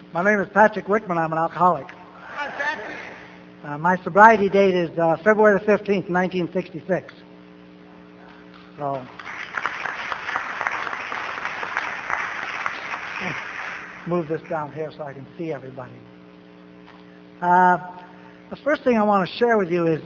My name is Patrick Wickman. I'm an alcoholic. My sobriety date is February the 15th, 1966. So, move this down here so I can see everybody. The first thing I want to share with you is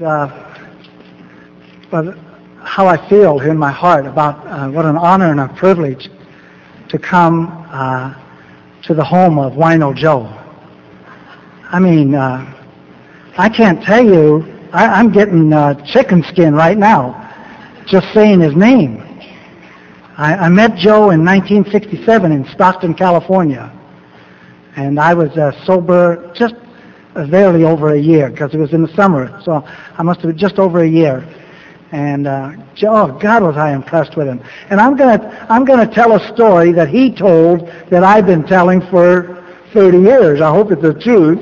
how I feel in my heart about what an honor and a privilege to come to the home of Wino Joe. I mean, I can't tell you, I'm getting chicken skin right now just saying his name. I met Joe in 1967 in Stockton, California, and I was sober just barely over a year because it was in the summer, so I must have been just over a year. And Joe, God, was I impressed with him. And I'm gonna tell a story that he told that I've been telling for 30 years. I hope it's the truth.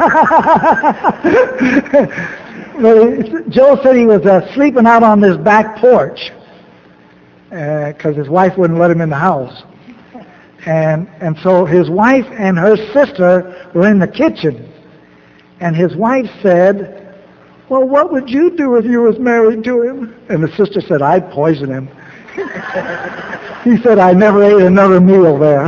Joe said he was sleeping out on this back porch because his wife wouldn't let him in the house. And so his wife and her sister were in the kitchen. And his wife said, "Well, what would you do if you was married to him?" And the sister said, "I'd poison him." He said, "I never ate another meal there."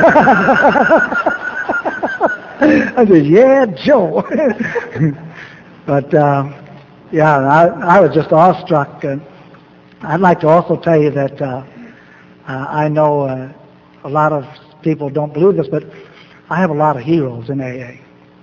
I said, "Yeah, Joe." But, yeah, I was just awestruck. And I'd like to also tell you that I know a lot of people don't believe this, but I have a lot of heroes in AA.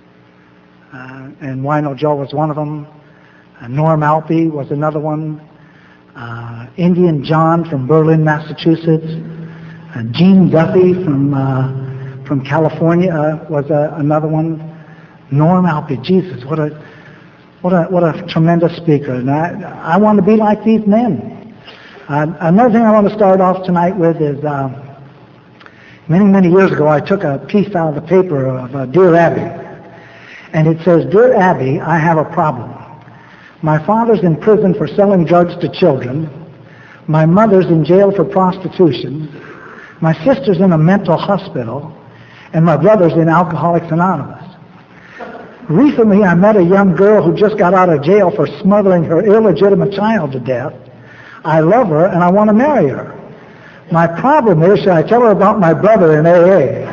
And Wino Joe was one of them. Norm Alpe was another one. Indian John from Berlin, Massachusetts. Gene Duffy from California was another one. Norm Alpe, Jesus, what a tremendous speaker. And I want to be like these men. Another thing I want to start off tonight with is many years ago I took a piece out of the paper of Dear Abby. And it says, "Dear Abby, I have a problem. My father's in prison for selling drugs to children. My mother's in jail for prostitution. My sister's in a mental hospital. And my brother's in Alcoholics Anonymous. Recently, I met a young girl who just got out of jail for smothering her illegitimate child to death. I love her and I want to marry her. My problem is, should I tell her about my brother in AA?"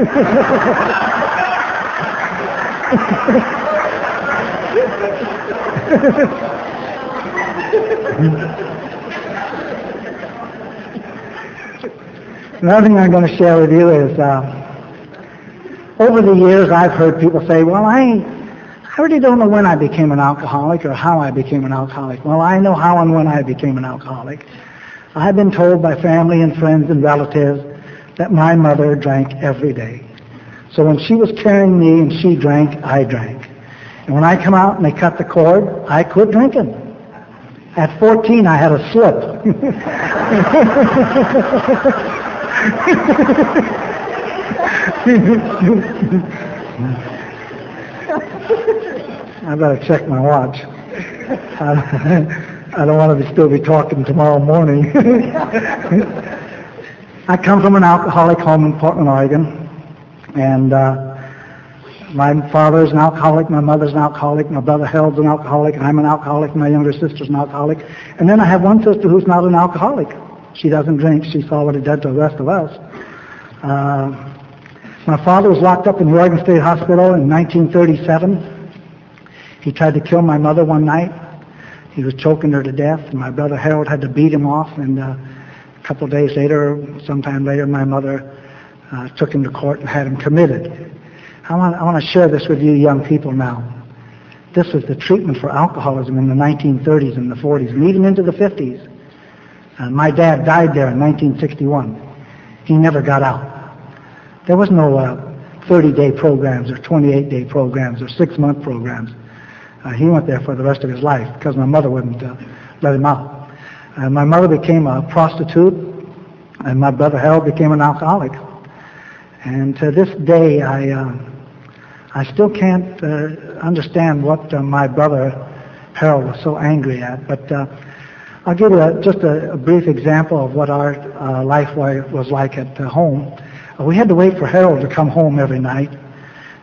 Another thing I'm going to share with you is over the years I've heard people say, "Well, I really don't know when I became an alcoholic or how I became an alcoholic." Well, I know how and when I became an alcoholic. I've been told by family and friends and relatives that my mother drank every day. So when she was carrying me and she drank, I drank. And when I come out and they cut the cord, I quit drinking. At 14, I had a slip. I better check my watch. I don't want to still be talking tomorrow morning. I come from an alcoholic home in Portland, Oregon. And my father's an alcoholic, my mother's an alcoholic, my brother Harold's an alcoholic, and I'm an alcoholic, my younger sister's an alcoholic. And then I have one sister who's not an alcoholic. She doesn't drink. She saw what it did to the rest of us. My father was locked up in the Oregon State Hospital in 1937. He tried to kill my mother one night. He was choking her to death, and my brother Harold had to beat him off. And a couple of days later, sometime later, my mother took him to court and had him committed. I want to share this with you young people now. This was the treatment for alcoholism in the 1930s and the 40s, and even into the 50s. My dad died there in 1961. He never got out. There was no 30-day programs or 28-day programs or 6-month programs. He went there for the rest of his life because my mother wouldn't let him out. My mother became a prostitute, and my brother Harold became an alcoholic. And to this day, I still can't understand what my brother Harold was so angry at. But I'll give you just a brief example of what our life was like at home. We had to wait for Harold to come home every night.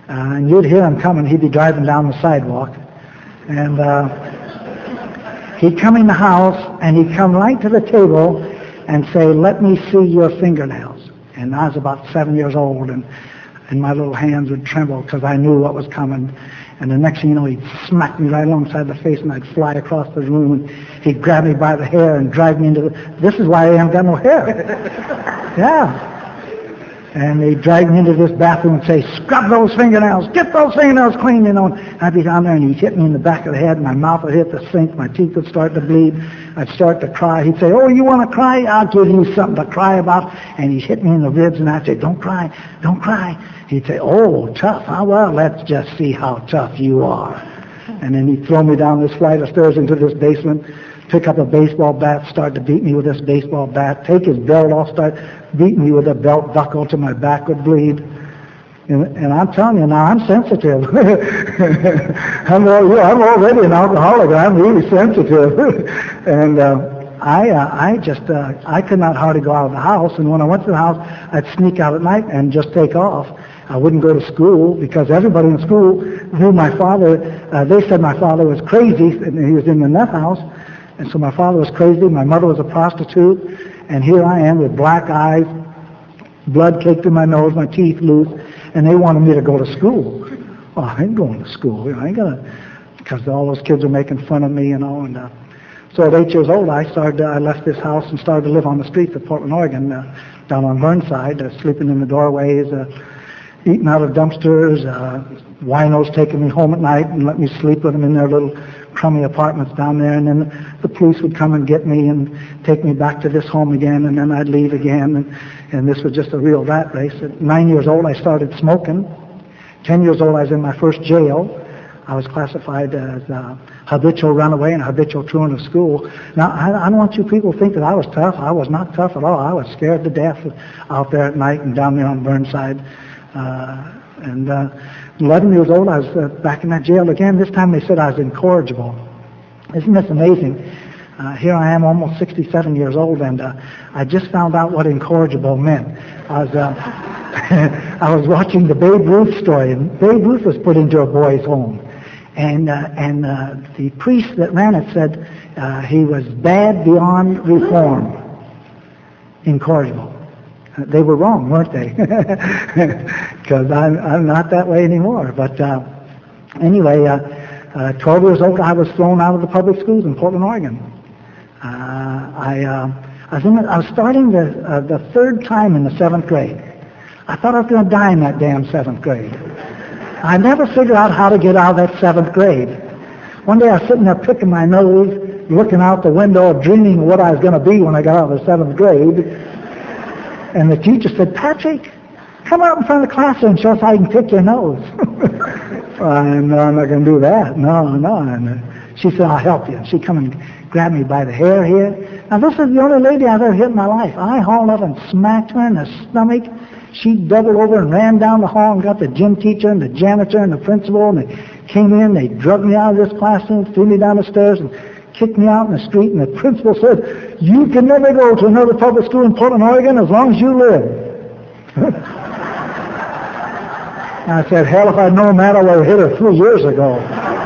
And you'd hear him coming. He'd be driving down the sidewalk. And he'd come in the house, and he'd come right to the table and say, "Let me see your fingernails." And I was about 7 years old, and my little hands would tremble because I knew what was coming. And the next thing you know, he'd smack me right alongside the face, and I'd fly across the room, and he'd grab me by the hair and drag me into this is why I haven't got no hair. Yeah. And he'd drag me into this bathroom and say, "Scrub those fingernails, get those fingernails clean," And I'd be down there, and he'd hit me in the back of the head, my mouth would hit the sink, my teeth would start to bleed, I'd start to cry. He'd say, "Oh, you want to cry? I'll give you something to cry about." And he'd hit me in the ribs, and I'd say, "Don't cry, don't cry." He'd say, "Oh, tough, huh? Well, let's just see how tough you are." And then he'd throw me down this flight of stairs into this basement, pick up a baseball bat, start to beat me with this baseball bat, take his belt off, start beating me with a belt buckle till my back would bleed. And I'm telling you now, I'm sensitive. I'm already an alcoholic. I'm really sensitive. And I could not hardly go out of the house. And when I went to the house, I'd sneak out at night and just take off. I wouldn't go to school because everybody in school knew my father. They said my father was crazy, and he was in the nut house. And so my father was crazy. My mother was a prostitute. And here I am with black eyes, blood caked in my nose, my teeth loose, and they wanted me to go to school. Well, I ain't going to school. I ain't gonna, because all those kids are making fun of me, And so at 8 years old, I left this house and started to live on the streets of Portland, Oregon, down on Burnside, sleeping in the doorways, eating out of dumpsters, winos taking me home at night and let me sleep with them in their little crummy apartments down there, and then the police would come and get me and take me back to this home again, and then I'd leave again, and this was just a real rat race. At 9 years old, I started smoking. 10 years old, I was in my first jail. I was classified as a habitual runaway and a habitual truant of school. Now, I don't want you people to think that I was tough. I was not tough at all. I was scared to death out there at night and down there on Burnside. 11 years old, I was back in that jail again. This time they said I was incorrigible. Isn't this amazing? Here I am, almost 67 years old, and I just found out what incorrigible meant. I was watching the Babe Ruth story, and Babe Ruth was put into a boys' home. And the priest that ran it said he was bad beyond reform. Incorrigible. They were wrong, weren't they? Because I'm not that way anymore. But anyway, 12 years old, I was thrown out of the public schools in Portland, Oregon. I was starting the third time in the 7th grade. I thought I was going to die in that damn 7th grade. I never figured out how to get out of that 7th grade. One day I was sitting there picking my nose, looking out the window, dreaming of what I was going to be when I got out of the 7th grade. And the teacher said, "Patrick, come out in front of the class and show us how you can pick your nose." No, I'm not going to do that. No. And she said, "I'll help you." And she come and grabbed me by the hair here. Now, this is the only lady I've ever hit in my life. I hauled up and smacked her in the stomach. She doubled over and ran down the hall and got the gym teacher and the janitor and the principal, and they came in. They drugged me out of this classroom, threw me down the stairs, and kicked me out in the street, and the principal said, "You can never go to another public school in Portland, Oregon as long as you live." I said, "Hell, if I'd known that, I would have hit her 3 years ago."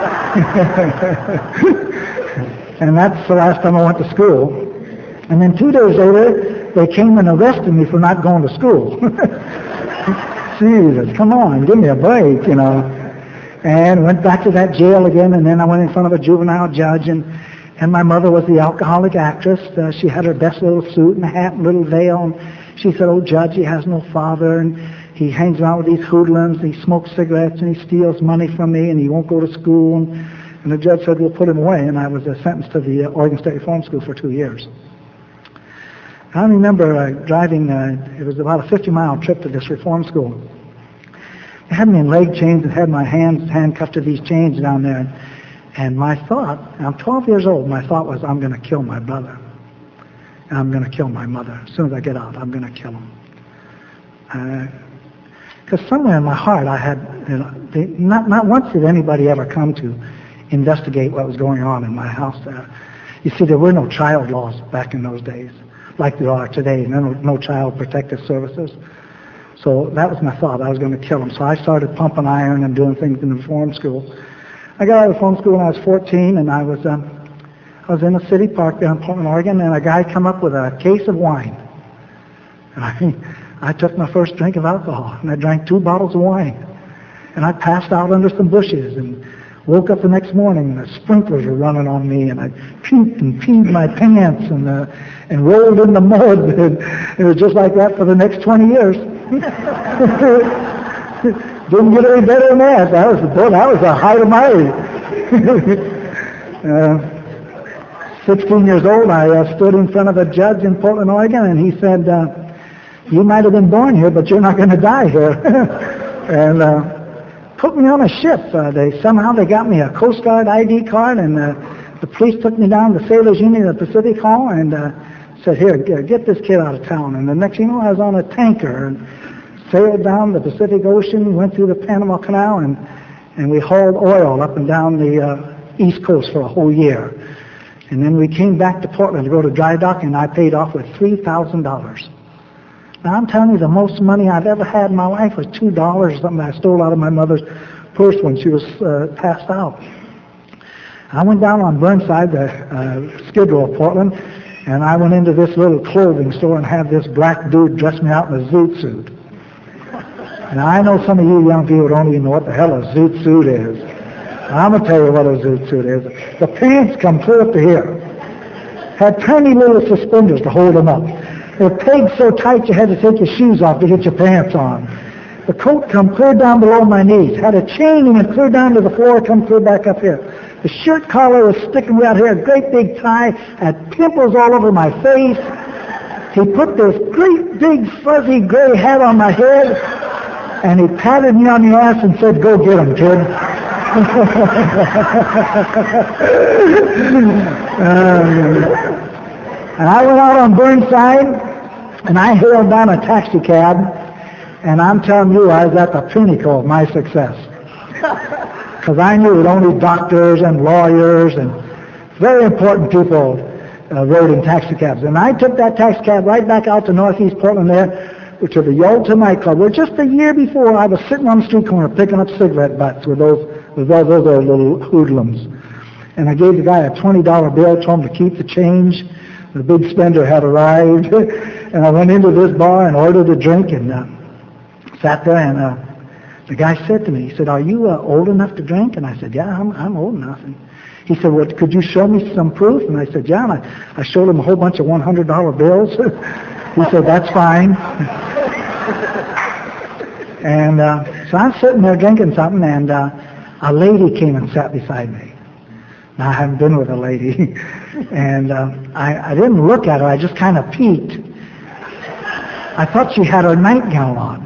And that's the last time I went to school. And then 2 days later, they came and arrested me for not going to school. Jesus, come on, give me a break, And went back to that jail again, and then I went in front of a juvenile judge, and my mother was the alcoholic actress. She had her best little suit and hat and little veil, and she said, "Oh, Judge, he has no father, and he hangs around with these hoodlums, and he smokes cigarettes, and he steals money from me, and he won't go to school." And the judge said, "We'll put him away," and I was sentenced to the Oregon State Reform School for 2 years. I remember driving, it was about a 50-mile trip to this reform school. They had me in leg chains and had my hands handcuffed to these chains down there. And my thought, I'm 12 years old, my thought was, I'm going to kill my brother. And I'm going to kill my mother. As soon as I get out, I'm going to kill him. Because somewhere in my heart I had, not once did anybody ever come to investigate what was going on in my house there. You see, there were no child laws back in those days, like there are today. No child protective services. So that was my thought. I was going to kill him. So I started pumping iron and doing things in the reform school. I got out of reform school when I was 14, and I was in a city park down in Portland, Oregon, and a guy come up with a case of wine. And I took my first drink of alcohol, and I drank 2 bottles of wine. And I passed out under some bushes and woke up the next morning, and the sprinklers were running on me, and I puked and peed my pants and rolled in the mud. And it was just like that for the next 20 years. Didn't get any better than that. That was the height of my 16 years old, I stood in front of a judge in Portland, Oregon, and he said, you might have been born here, but you're not going to die here. And put me on a ship. Somehow they got me a Coast Guard ID card, and the police took me down to Sailors Union at the Pacific Hall and said, here, get this kid out of town. And the next thing you know, I was on a tanker and sailed down the Pacific Ocean, went through the Panama Canal, and we hauled oil up and down the East Coast for a whole year. And then we came back to Portland to go to dry dock, and I paid off with $3,000. Now, I'm telling you, the most money I've ever had in my life was $2 or something I stole out of my mother's purse when she was passed out. I went down on Burnside, the Skid Row of Portland, and I went into this little clothing store and had this black dude dress me out in a zoot suit. Now, I know some of you young people don't even know what the hell a zoot suit is. I'm going to tell you what a zoot suit is. The pants come clear up to here. Had tiny little suspenders to hold them up. They're pegged so tight you had to take your shoes off to get your pants on. The coat come clear down below my knees. Had a chain and it clear down to the floor, come clear back up here. The shirt collar was sticking right here, a great big tie, had pimples all over my face. He put this great big fuzzy gray hat on my head, and he patted me on the ass and said, go get him, kid. And I went out on Burnside, and I hailed down a taxi cab, and I'm telling you, I was at the pinnacle of my success. Because I knew that only doctors and lawyers and very important people rode in taxi cabs. And I took that taxi cab right back out to Northeast Portland there, to the Yalta nightclub, where just a year before I was sitting on the street corner picking up cigarette butts with those little hoodlums. And I gave the guy a $20 bill, told him to keep the change. The big spender had arrived, and I went into this bar and ordered a drink and sat there, and the guy said to me, he said, are you old enough to drink? And I said, yeah, I'm old enough. And he said, well, could you show me some proof? And I said, yeah, and I showed him a whole bunch of $100 bills. He said, that's fine. And so I'm sitting there drinking something, and a lady came and sat beside me. Now, I haven't been with a lady, and I didn't look at her. I just kind of peeked. I thought she had her nightgown on.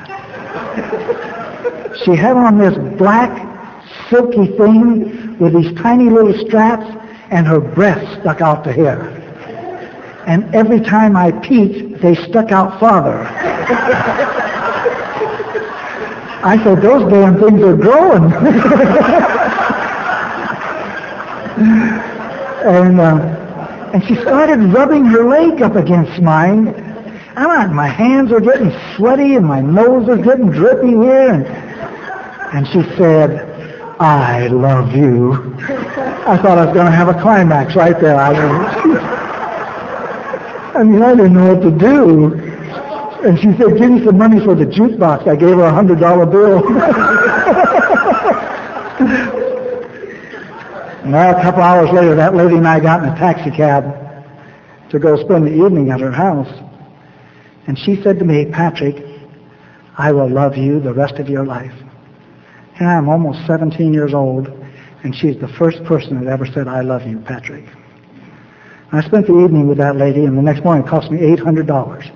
She had on this black, silky thing with these tiny little straps, and her breasts stuck out to here. And every time I peeked, they stuck out farther. I said, those damn things are growing. And she started rubbing her leg up against mine. And my hands were getting sweaty and my nose was getting drippy here. And she said, I love you. I thought I was going to have a climax right there. I didn't know what to do. And she said, give me some money for the jukebox. I gave her a $100 bill. Well, a couple hours later, that lady and I got in a taxi cab to go spend the evening at her house. And she said to me, Patrick, I will love you the rest of your life. And I'm almost 17 years old, and she's the first person that ever said, I love you, Patrick. And I spent the evening with that lady, and the next morning it cost me $800.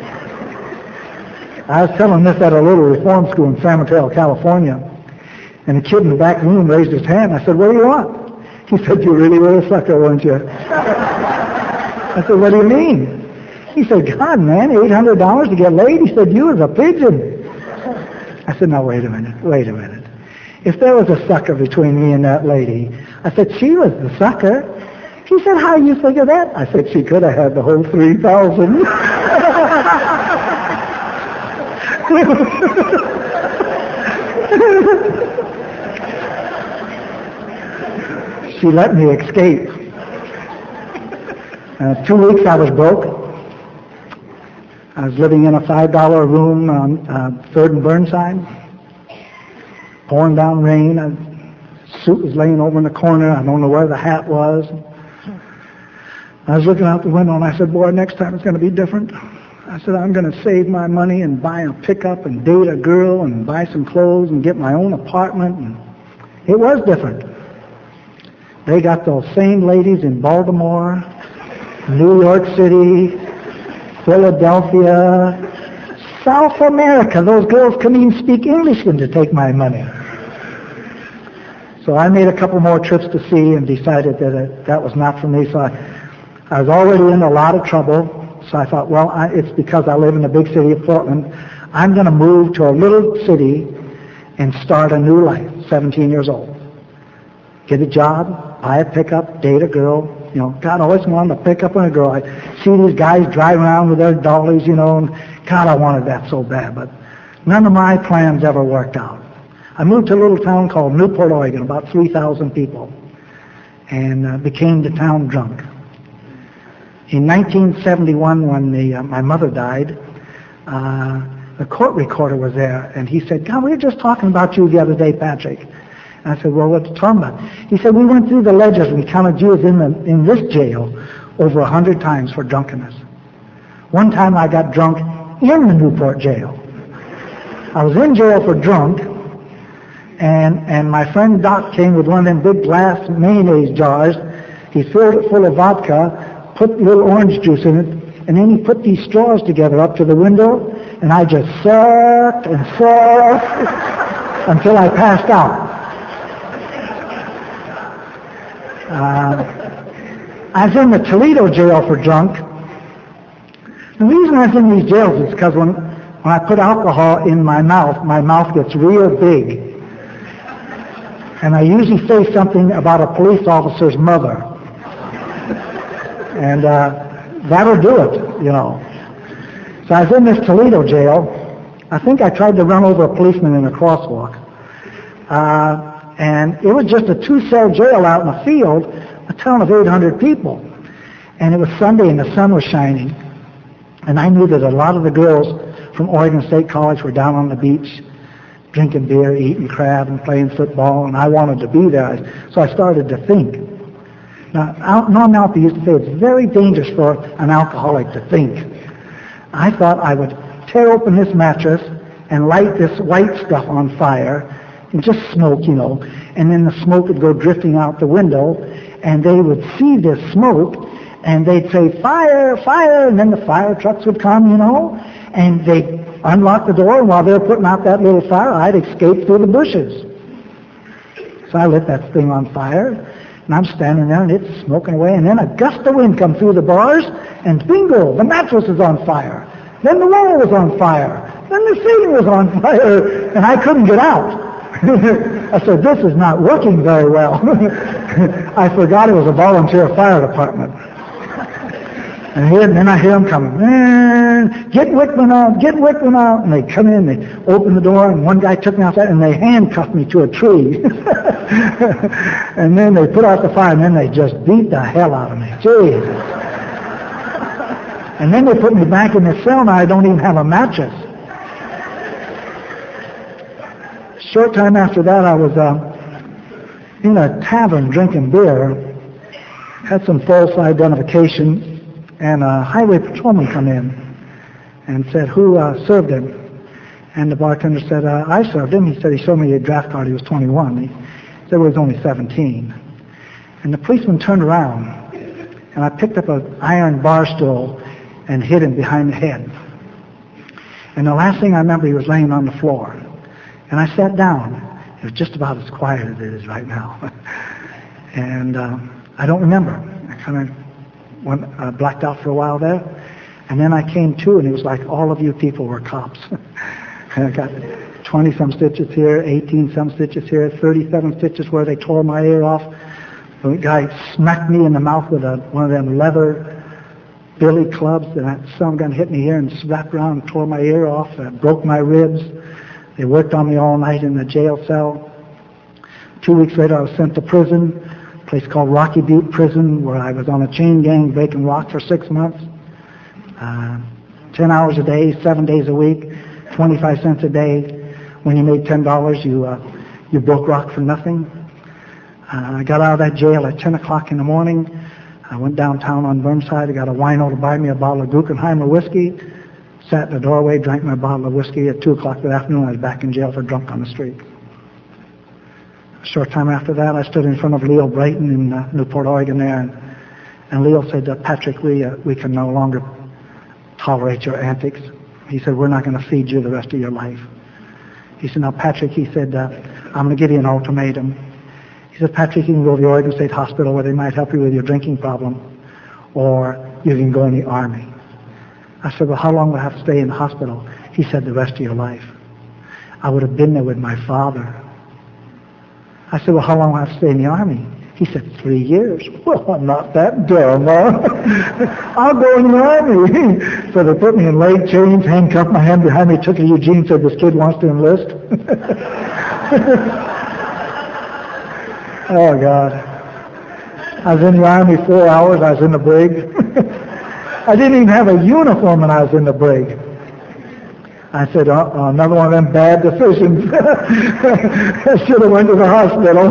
I was telling this at a little reform school in San Mateo, California, and a kid in the back room raised his hand. I said, what do you want? He said, you really were a sucker, weren't you? I said, what do you mean? He said, God, man, $800 to get laid? He said, you was a pigeon. I said, no, wait a minute. If there was a sucker between me and that lady, I said, she was the sucker. He said, how you figure that? I said, she could have had the whole 3,000. She let me escape. 2 weeks I was broke. I was living in a $5 room on 3rd and Burnside. Pouring down rain. A suit was laying over in the corner. I don't know where the hat was. I was looking out the window and I said, boy, next time it's going to be different. I said, I'm going to save my money and buy a pickup and date a girl and buy some clothes and get my own apartment. And it was different. They got those same ladies in Baltimore, New York City, Philadelphia, South America. Those girls couldn't even speak English to take my money. So I made a couple more trips to see and decided that that was not for me. So I was already in a lot of trouble. So I thought, well, it's because I live in the big city of Portland. I'm going to move to a little city and start a new life, 17 years old. Get a job, buy a pickup, date a girl. You know, God, I always wanted to pick up on a girl. I see these guys drive around with their dollies, you know, and God, I wanted that so bad. But none of my plans ever worked out. I moved to a little town called Newport, Oregon, about 3,000 people, and became the town drunk. In 1971, when my mother died, the court recorder was there, and he said, God, we were just talking about you the other day, Patrick. And I said, well, what are you talking about? He said, we went through the ledgers and we counted you as in this jail over 100 times for drunkenness. One time I got drunk in the Newport jail. I was in jail for drunk, and my friend Doc came with one of them big glass mayonnaise jars. He filled it full of vodka, put a little orange juice in it, and then he put these straws together up to the window, and I just sucked and sucked until I passed out. I was in the Toledo jail for drunk. The reason I was in these jails is because when I put alcohol in my mouth gets real big. And I usually say something about a police officer's mother. And that'll do it, you know. So I was in this Toledo jail. I think I tried to run over a policeman in a crosswalk. And it was just a 2-cell jail out in the field, a town of 800 people. And it was Sunday and the sun was shining. And I knew that a lot of the girls from Oregon State College were down on the beach drinking beer, eating crab, and playing football, and I wanted to be there. So I started to think. Now, Norm Alpe used to say it's very dangerous for an alcoholic to think. I thought I would tear open this mattress and light this white stuff on fire and just smoke, you know, and then the smoke would go drifting out the window, and they would see this smoke, and they'd say, fire, fire, and then the fire trucks would come, you know, and they'd unlock the door, and while they were putting out that little fire, I'd escape through the bushes. So I lit that thing on fire, and I'm standing there, and it's smoking away, and then a gust of wind comes through the bars, and bingo, the mattress is on fire. Then the wall was on fire. Then the ceiling was on fire, and I couldn't get out. I said, this is not working very well. I forgot it was a volunteer fire department. And then I hear them coming, get Wickman out, get Wickman out. And they come in, they open the door, and one guy took me outside, and they handcuffed me to a tree. And then they put out the fire, and then they just beat the hell out of me. Jesus. And then they put me back in the cell, and I don't even have a mattress. Short time after that, I was in a tavern drinking beer, had some false identification, and a highway patrolman come in and said, who served him? And the bartender said, I served him. He said he showed me a draft card. He was 21. He said he was only 17. And the policeman turned around, and I picked up an iron bar stool and hit him behind the head. And the last thing I remember, he was laying on the floor. And I sat down. It was just about as quiet as it is right now. And I don't remember. I kind of blacked out for a while there. And then I came to, and it was like all of you people were cops. And I got 20-some stitches here, 18-some stitches here, 37 stitches where they tore my ear off. The guy smacked me in the mouth with one of them leather billy clubs, and some gun hit me here and wrapped around and tore my ear off, broke my ribs. They worked on me all night in the jail cell. 2 weeks later, I was sent to prison, a place called Rocky Butte Prison, where I was on a chain gang breaking rock for 6 months. 10 hours a day, 7 days a week, 25 cents a day. When you made $10, you broke rock for nothing. I got out of that jail at 10 o'clock in the morning. I went downtown on Burnside. I got a wino to buy me a bottle of Guggenheimer whiskey. Sat in the doorway, drank my bottle of whiskey. At 2 o'clock that afternoon, I was back in jail for drunk on the street. A short time after that, I stood in front of Leo Brighton in Newport, Oregon there, and Leo said, Patrick, we can no longer tolerate your antics. He said, we're not going to feed you the rest of your life. He said, now, Patrick, he said, I'm going to give you an ultimatum. He said, Patrick, you can go to the Oregon State Hospital where they might help you with your drinking problem, or you can go in the Army. I said, well, how long will I have to stay in the hospital? He said, the rest of your life. I would have been there with my father. I said, well, how long will I have to stay in the Army? He said, 3 years. Well, I'm not that dumb, huh? I'll go in the Army. So they put me in leg chains, handcuffed my hand behind me, took to Eugene, said, this kid wants to enlist. Oh, God. I was in the Army 4 hours. I was in the brig. I didn't even have a uniform when I was in the brig. I said, another one of them bad decisions. I should have went to the hospital.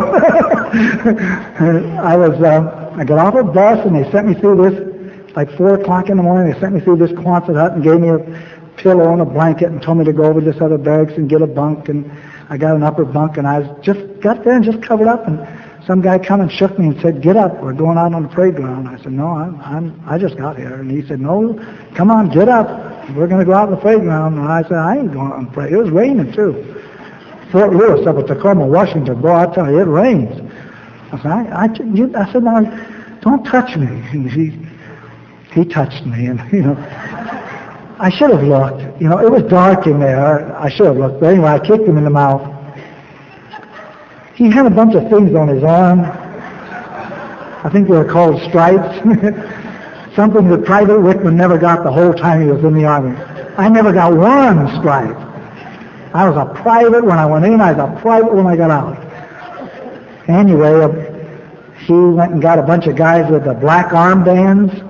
I got off a bus and they sent me through this, like 4 o'clock in the morning, they sent me through this Quonset hut and gave me a pillow and a blanket and told me to go over to this other barracks and get a bunk. And I got an upper bunk and I just got there and just covered up, and some guy come and shook me and said, get up, we're going out on the parade ground. I said, no, I just got here. And he said, no, come on, get up. We're going to go out on the parade ground. And I said, I ain't going on the parade. It was raining too. Fort Lewis up at Tacoma, Washington. Boy, I tell you, it rains. I said, I said, no, don't touch me. And he touched me, and, I should have looked. It was dark in there. I should have looked. But anyway, I kicked him in the mouth. He had a bunch of things on his arm. I think they were called stripes. Something that Private Whitman never got the whole time he was in the Army. I never got one stripe. I was a private when I went in. I was a private when I got out. Anyway, he went and got a bunch of guys with the black armbands.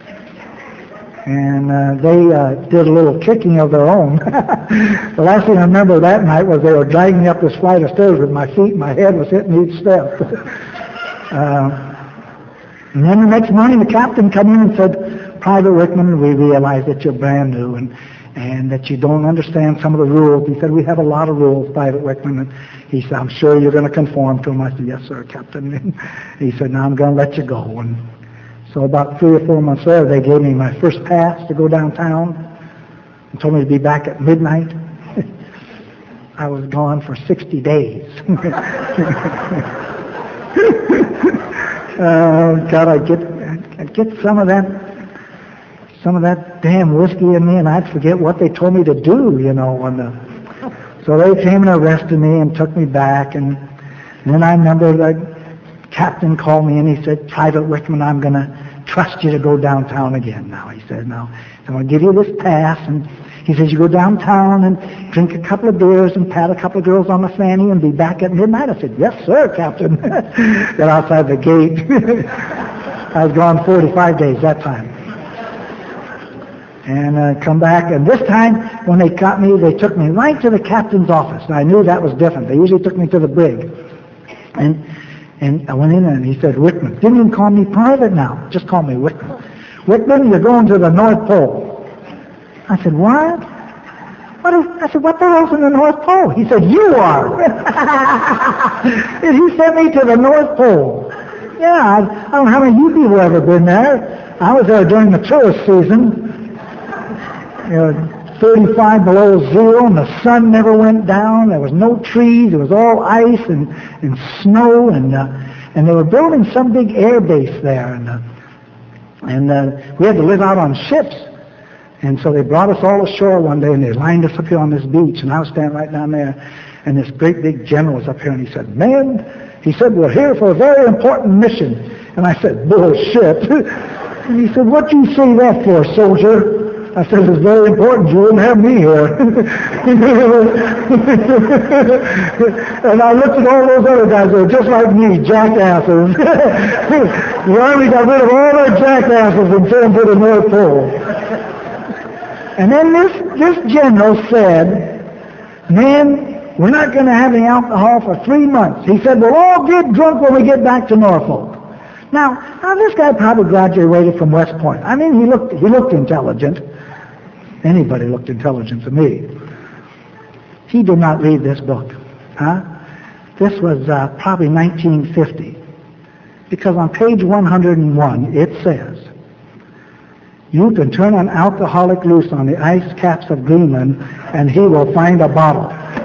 And they did a little kicking of their own. The last thing I remember that night was they were dragging me up this flight of stairs with my feet and my head was hitting each step. And then the next morning the captain came in and said, Private Whitman, we realize that you're brand new and that you don't understand some of the rules. He said, we have a lot of rules, Private Whitman. And he said, I'm sure you're going to conform to them. I said, yes, sir, Captain. And he said, now I'm going to let you go. And so about 3 or 4 months later, they gave me my first pass to go downtown and told me to be back at midnight. I was gone for 60 days. God, I'd get some of that damn whiskey in me, and I'd forget what they told me to do, So they came and arrested me and took me back, and then I remember the captain called me and he said, Private Whitman, I'm going to trust you to go downtown again now. He said, now, I'm going to give you this pass. And he says, you go downtown and drink a couple of beers and pat a couple of girls on the fanny and be back at midnight. I said, yes, sir, Captain. Got outside the gate. I was gone 45 days that time. And come back. And this time, when they caught me, they took me right to the captain's office. And I knew that was different. They usually took me to the brig. And I went in and he said, Whitman. Didn't even call me Private now. Just call me Whitman. Whitman, you're going to the North Pole. I said, what? I said, what the hell's in the North Pole? He said, you are. And he sent me to the North Pole. Yeah, I don't know how many of you people have ever been there. I was there during the tourist season. 35 below zero, and the sun never went down. There was no trees. It was all ice and snow, and they were building some big air base there, and we had to live out on ships. And so they brought us all ashore one day, and they lined us up here on this beach, and I was standing right down there, and this great big general was up here, and he said, men, he said, we're here for a very important mission. And I said, bullshit. And he said, what do you say that for, soldier? I said, it's very important. You wouldn't have me here. And I looked at all those other guys. They were just like me, jackasses. The Army got rid of all their jackasses and sent them to the North Pole. And then this general said, men, we're not going to have any alcohol for 3 months. He said, we'll all get drunk when we get back to Norfolk. Now this guy probably graduated from West Point. I mean, he looked intelligent. Anybody looked intelligent to me. He did not read this book. This was probably 1950. Because on page 101, it says, you can turn an alcoholic loose on the ice caps of Greenland and he will find a bottle.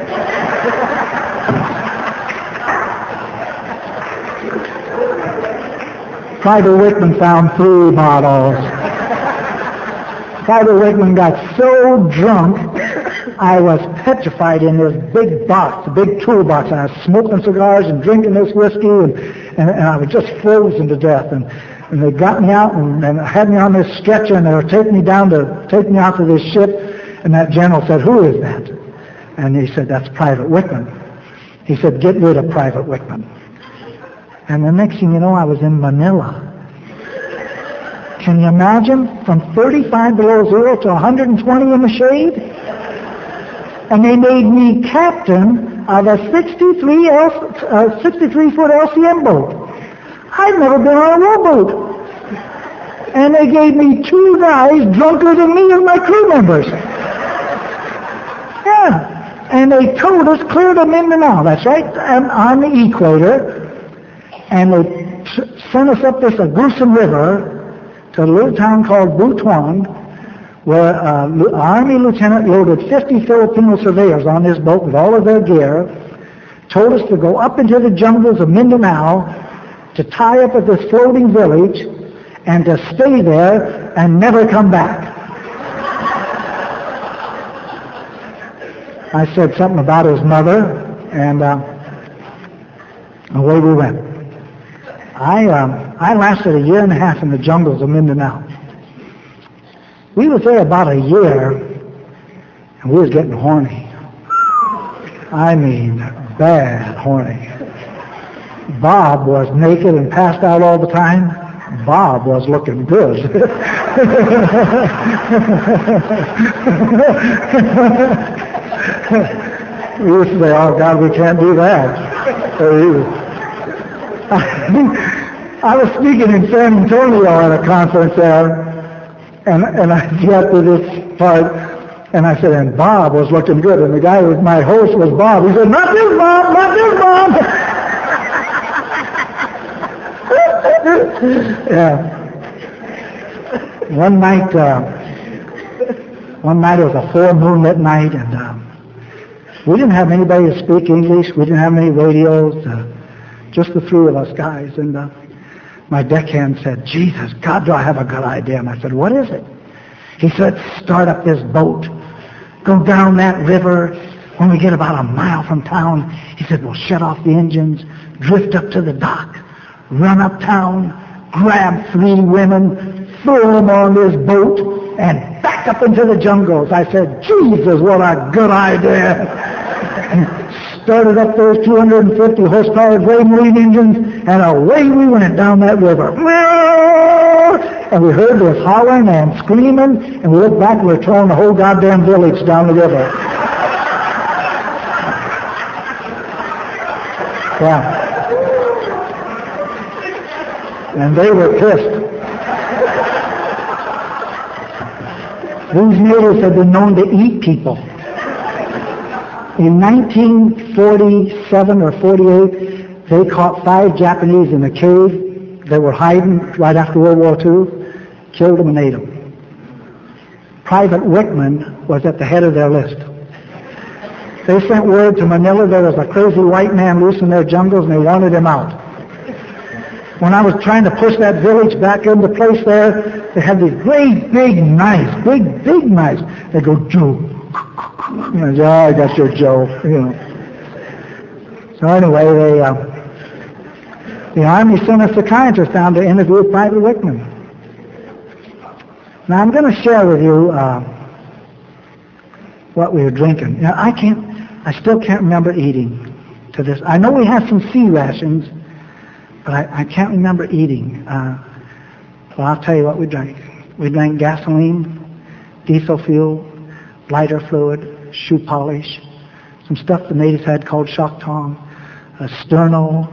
Private Whitman found 3 bottles. Private Whitman got so drunk, I was petrified in this big box, a big toolbox. I was smoking cigars and drinking this whiskey, and I was just frozen to death. And they got me out and had me on this stretcher, and they were taking me out to this ship. And that general said, who is that? And he said, that's Private Whitman. He said, get rid of Private Whitman. And the next thing you know, I was in Manila. Can you imagine? From 35 below zero to 120 in the shade? And they made me captain of a 63-foot LCM boat. I've never been on a rowboat. And they gave me 2 guys drunker than me as my crew members. Yeah. And they towed us clear to Mindanao. That's right, on the equator. And they sent us up this Agusan River to a little town called Butuan, where an Army lieutenant loaded 50 Filipino surveyors on this boat with all of their gear, told us to go up into the jungles of Mindanao, to tie up at this floating village, and to stay there and never come back. I said something about his mother, and away we went. I lasted 1.5 years in the jungles of Mindanao. We was there about a year, and we was getting horny. I mean, bad horny. Bob was naked and passed out all the time. Bob was looking good. We used to say, oh God, we can't do that. I was speaking in San Antonio at a conference there, and I got to this part, and I said, and Bob was looking good, and the guy who was my host was Bob. He said, not this Bob, not this Bob. Yeah. One night it was a full moonlit night, and we didn't have anybody to speak English. We didn't have any radios. Just the 3 of us guys. And my deckhand said, Jesus, God, do I have a good idea? And I said, what is it? He said, start up this boat. Go down that river. When we get about a mile from town, he said, we'll shut off the engines, drift up to the dock, run uptown, grab 3 women, throw them on this boat, and back up into the jungles. I said, Jesus, what a good idea. Started up those 250 horsepower gray marine engines, and away we went down that river. And we heard this hollering and screaming, and we looked back and we were throwing the whole goddamn village down the river. Yeah. And they were pissed. These natives had been known to eat people. In 1947 or 48, they caught 5 Japanese in a cave. They were hiding right after World War II, killed them and ate them. Private Whitman was at the head of their list. They sent word to Manila there was a crazy white man loose in their jungles, and they wanted him out. When I was trying to push that village back into place there, they had these great big knives, big knives. They go, Joe. Yeah, I got your Joe. You know. So anyway, the Army sent a psychiatrist down to interview Private Whitman. Now I'm going to share with you what we were drinking. Now, I still can't remember eating to this. I know we had some sea rations, but I can't remember eating. Well, I'll tell you what we drank. We drank gasoline, diesel fuel, lighter fluid, shoe polish, some stuff the natives had called shock tong, sterno,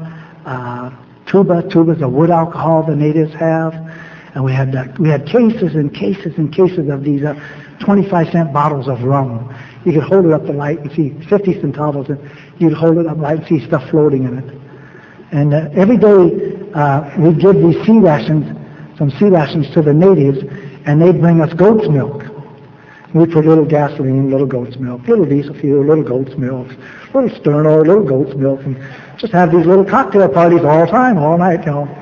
tuba. Tuba's a wood alcohol the natives have. And we had cases and cases and cases of these 25-cent bottles of rum. You could hold it up to light and see 50 centavos, and you'd hold it up light and see stuff floating in it. And every day we'd give these some sea rations to the natives, and they'd bring us goat's milk. We'd put little gasoline, little goat's milk, little diesel fuel, little goat's milk, little sterno, little goat's milk, and just have these little cocktail parties all the time, all night, you know.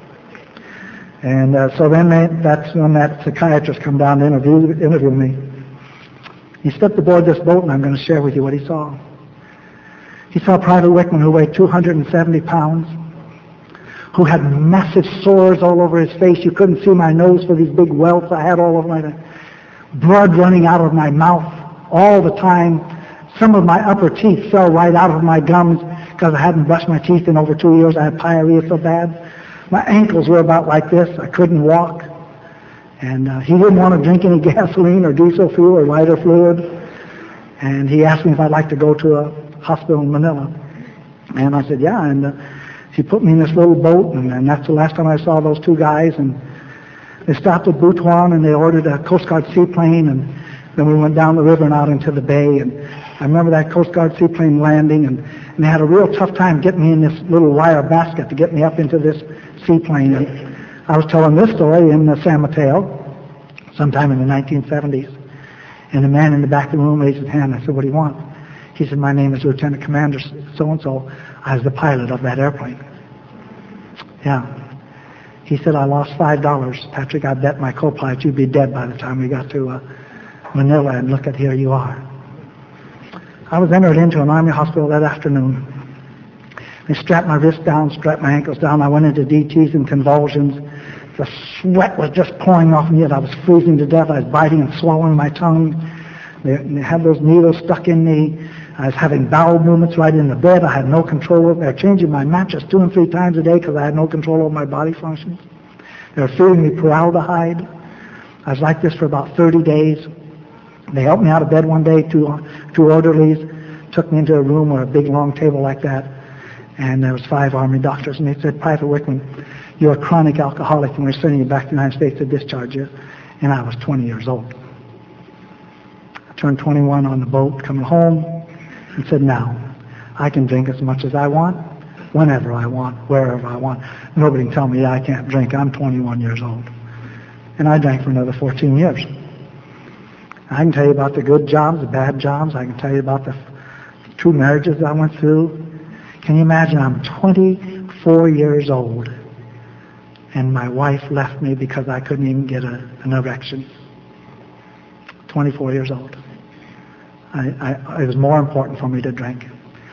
And so then that's when that psychiatrist come down to interview me. He stepped aboard this boat, and I'm going to share with you what he saw. He saw Private Wickman, who weighed 270 pounds, who had massive sores all over his face. You couldn't see my nose for these big welts I had all over my face. Blood running out of my mouth all the time. Some of my upper teeth fell right out of my gums because I hadn't brushed my teeth in over 2 years. I had pyorrhea so bad. My ankles were about like this. I couldn't walk. And he didn't want to drink any gasoline or diesel fuel or lighter fluid. And he asked me if I'd like to go to a hospital in Manila. And I said, yeah. And he put me in this little boat. And that's the last time I saw those two guys. And they stopped at Butuan, and they ordered a Coast Guard seaplane. And then we went down the river and out into the bay. And I remember that Coast Guard seaplane landing. And they had a real tough time getting me in this little wire basket to get me up into this seaplane. And I was telling this story in San Mateo sometime in the 1970s. And the man in the back of the room raised his hand. I said, what do you want? He said, my name is Lieutenant Commander so-and-so. I was the pilot of that airplane. Yeah. He said, I lost $5. Patrick, I bet my co-pilot you'd be dead by the time we got to Manila, and look at here you are. I was entered into an Army hospital that afternoon. They strapped my wrists down, strapped my ankles down. I went into DTs and convulsions. The sweat was just pouring off me, and I was freezing to death. I was biting and swallowing my tongue. They had those needles stuck in me. I was having bowel movements right in the bed. I had no control over it. They were changing my mattress 2 and 3 times a day because I had no control over my body functions. They were feeding me formaldehyde. I was like this for about 30 days. They helped me out of bed one day, two orderlies, took me into a room with a big long table like that, and there was 5 Army doctors, and they said, Private Wickman, you're a chronic alcoholic, and we're sending you back to the United States to discharge you. And I was 20 years old. I turned 21 on the boat coming home and said, now, I can drink as much as I want, whenever I want, wherever I want. Nobody can tell me I can't drink. I'm 21 years old. And I drank for another 14 years. I can tell you about the good jobs, the bad jobs. I can tell you about the 2 marriages I went through. Can you imagine? I'm 24 years old, and my wife left me because I couldn't even get an erection. 24 years old. It was more important for me to drink.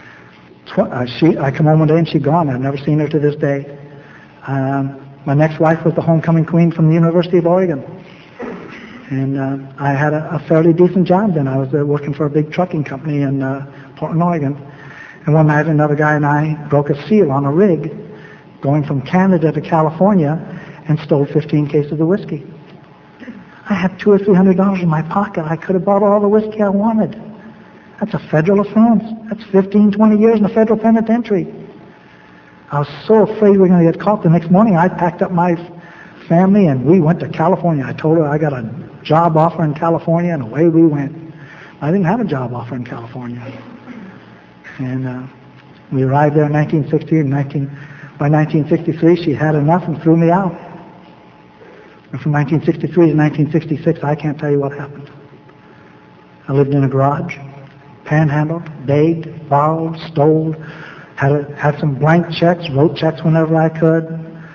I come home one day and she's gone. I've never seen her to this day. My next wife was the homecoming queen from the University of Oregon. And I had a fairly decent job then. I was working for a big trucking company in Portland, Oregon. And one night another guy and I broke a seal on a rig going from Canada to California and stole 15 cases of whiskey. I had $200 or $300 in my pocket. I could have bought all the whiskey I wanted. That's a federal offense. That's 15, 20 years in the federal penitentiary. I was so afraid we were going to get caught. The next morning I packed up my family and we went to California. I told her I got a job offer in California, and away we went. I didn't have a job offer in California. And we arrived there in 1960, and by 1963 she had enough and threw me out. And from 1963 to 1966, I can't tell you what happened. I lived in a garage, panhandled, begged, borrowed, stole, had some blank checks, wrote checks whenever I could.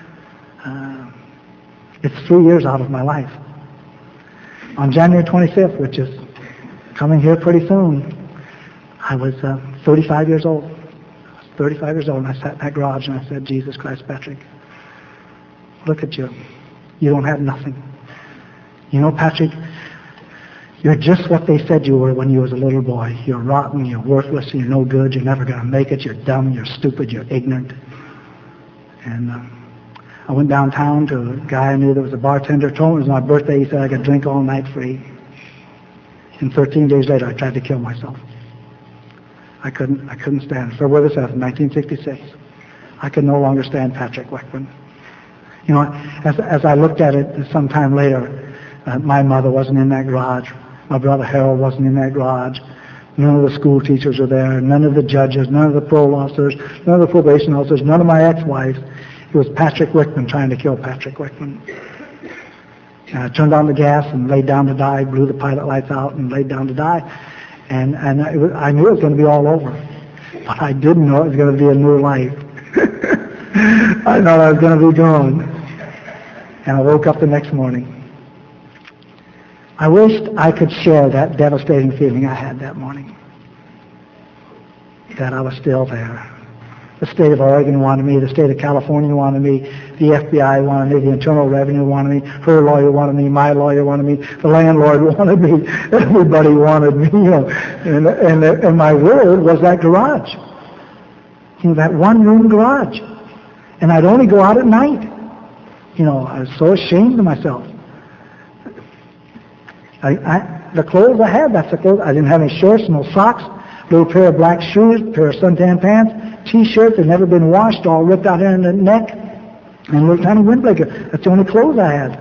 It's 3 years out of my life. On January 25th, which is coming here pretty soon, I was 35 years old. I was 35 years old, and I sat in that garage and I said, Jesus Christ, Patrick, look at you. You don't have nothing. You know, Patrick, you're just what they said you were when you was a little boy. You're rotten, you're worthless, you're no good, you're never going to make it, you're dumb, you're stupid, you're ignorant. And I went downtown to a guy I knew that was a bartender, told me it was my birthday, he said I could drink all night free. And 13 days later I tried to kill myself. I couldn't stand it. February the 7th, 1966. I could no longer stand Patrick Wickman. You know, as I looked at it some time later, my mother wasn't in that garage. My brother Harold wasn't in that garage. None of the school teachers were there. None of the judges. None of the parole officers. None of the probation officers. None of my ex-wives. It was Patrick Wickman trying to kill Patrick Wickman. And I turned on the gas and laid down to die, blew the pilot lights out and laid down to die. And I knew it was going to be all over. But I didn't know it was going to be a new life. I thought I was going to be gone. And I woke up the next morning. I wished I could share that devastating feeling I had that morning. That I was still there. The state of Oregon wanted me, the state of California wanted me, the FBI wanted me, the Internal Revenue wanted me, her lawyer wanted me, my lawyer wanted me, the landlord wanted me, everybody wanted me, you know. And my world was that garage. You know, that one-room garage. And I'd only go out at night. You know, I was so ashamed of myself. The clothes I had, that's the clothes. I didn't have any shorts, no socks, little pair of black shoes, pair of suntan pants, T-shirts that never been washed, all ripped out here in the neck, and a little tiny windbreaker. That's the only clothes I had.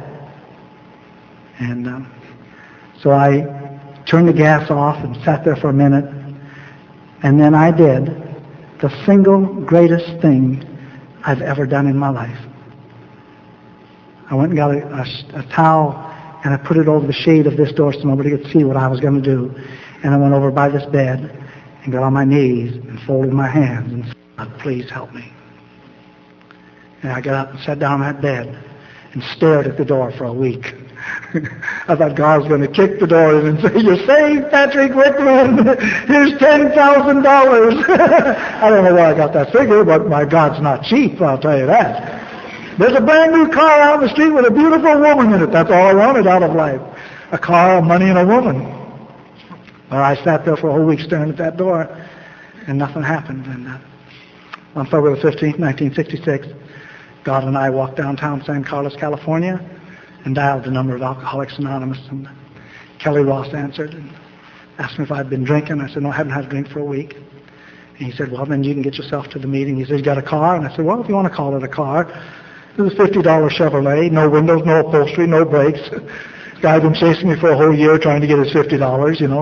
And so I turned the gas off and sat there for a minute, and then I did the single greatest thing I've ever done in my life. I went and got a towel, and I put it over the shade of this door so nobody could see what I was going to do. And I went over by this bed and got on my knees and folded my hands and said, God, please help me. And I got up and sat down on that bed and stared at the door for a week. I thought God was going to kick the door in and say, "You're saved, Patrick Wickman. Here's $10,000. I don't know where I got that figure, but my God's not cheap, I'll tell you that. There's a brand new car out in the street with a beautiful woman in it. That's all I wanted out of life. A car, money, and a woman. Well, I sat there for a whole week staring at that door, and nothing happened. And on February 15th, 1966, God and I walked downtown San Carlos, California, and dialed the number of Alcoholics Anonymous. And Kelly Ross answered and asked me if I'd been drinking. I said, no, I haven't had a drink for a week. And he said, well, then you can get yourself to the meeting. He said, you got a car? And I said, well, if you want to call it a car. It was a $50 Chevrolet, no windows, no upholstery, no brakes. Guy had been chasing me for a whole year trying to get his $50, you know.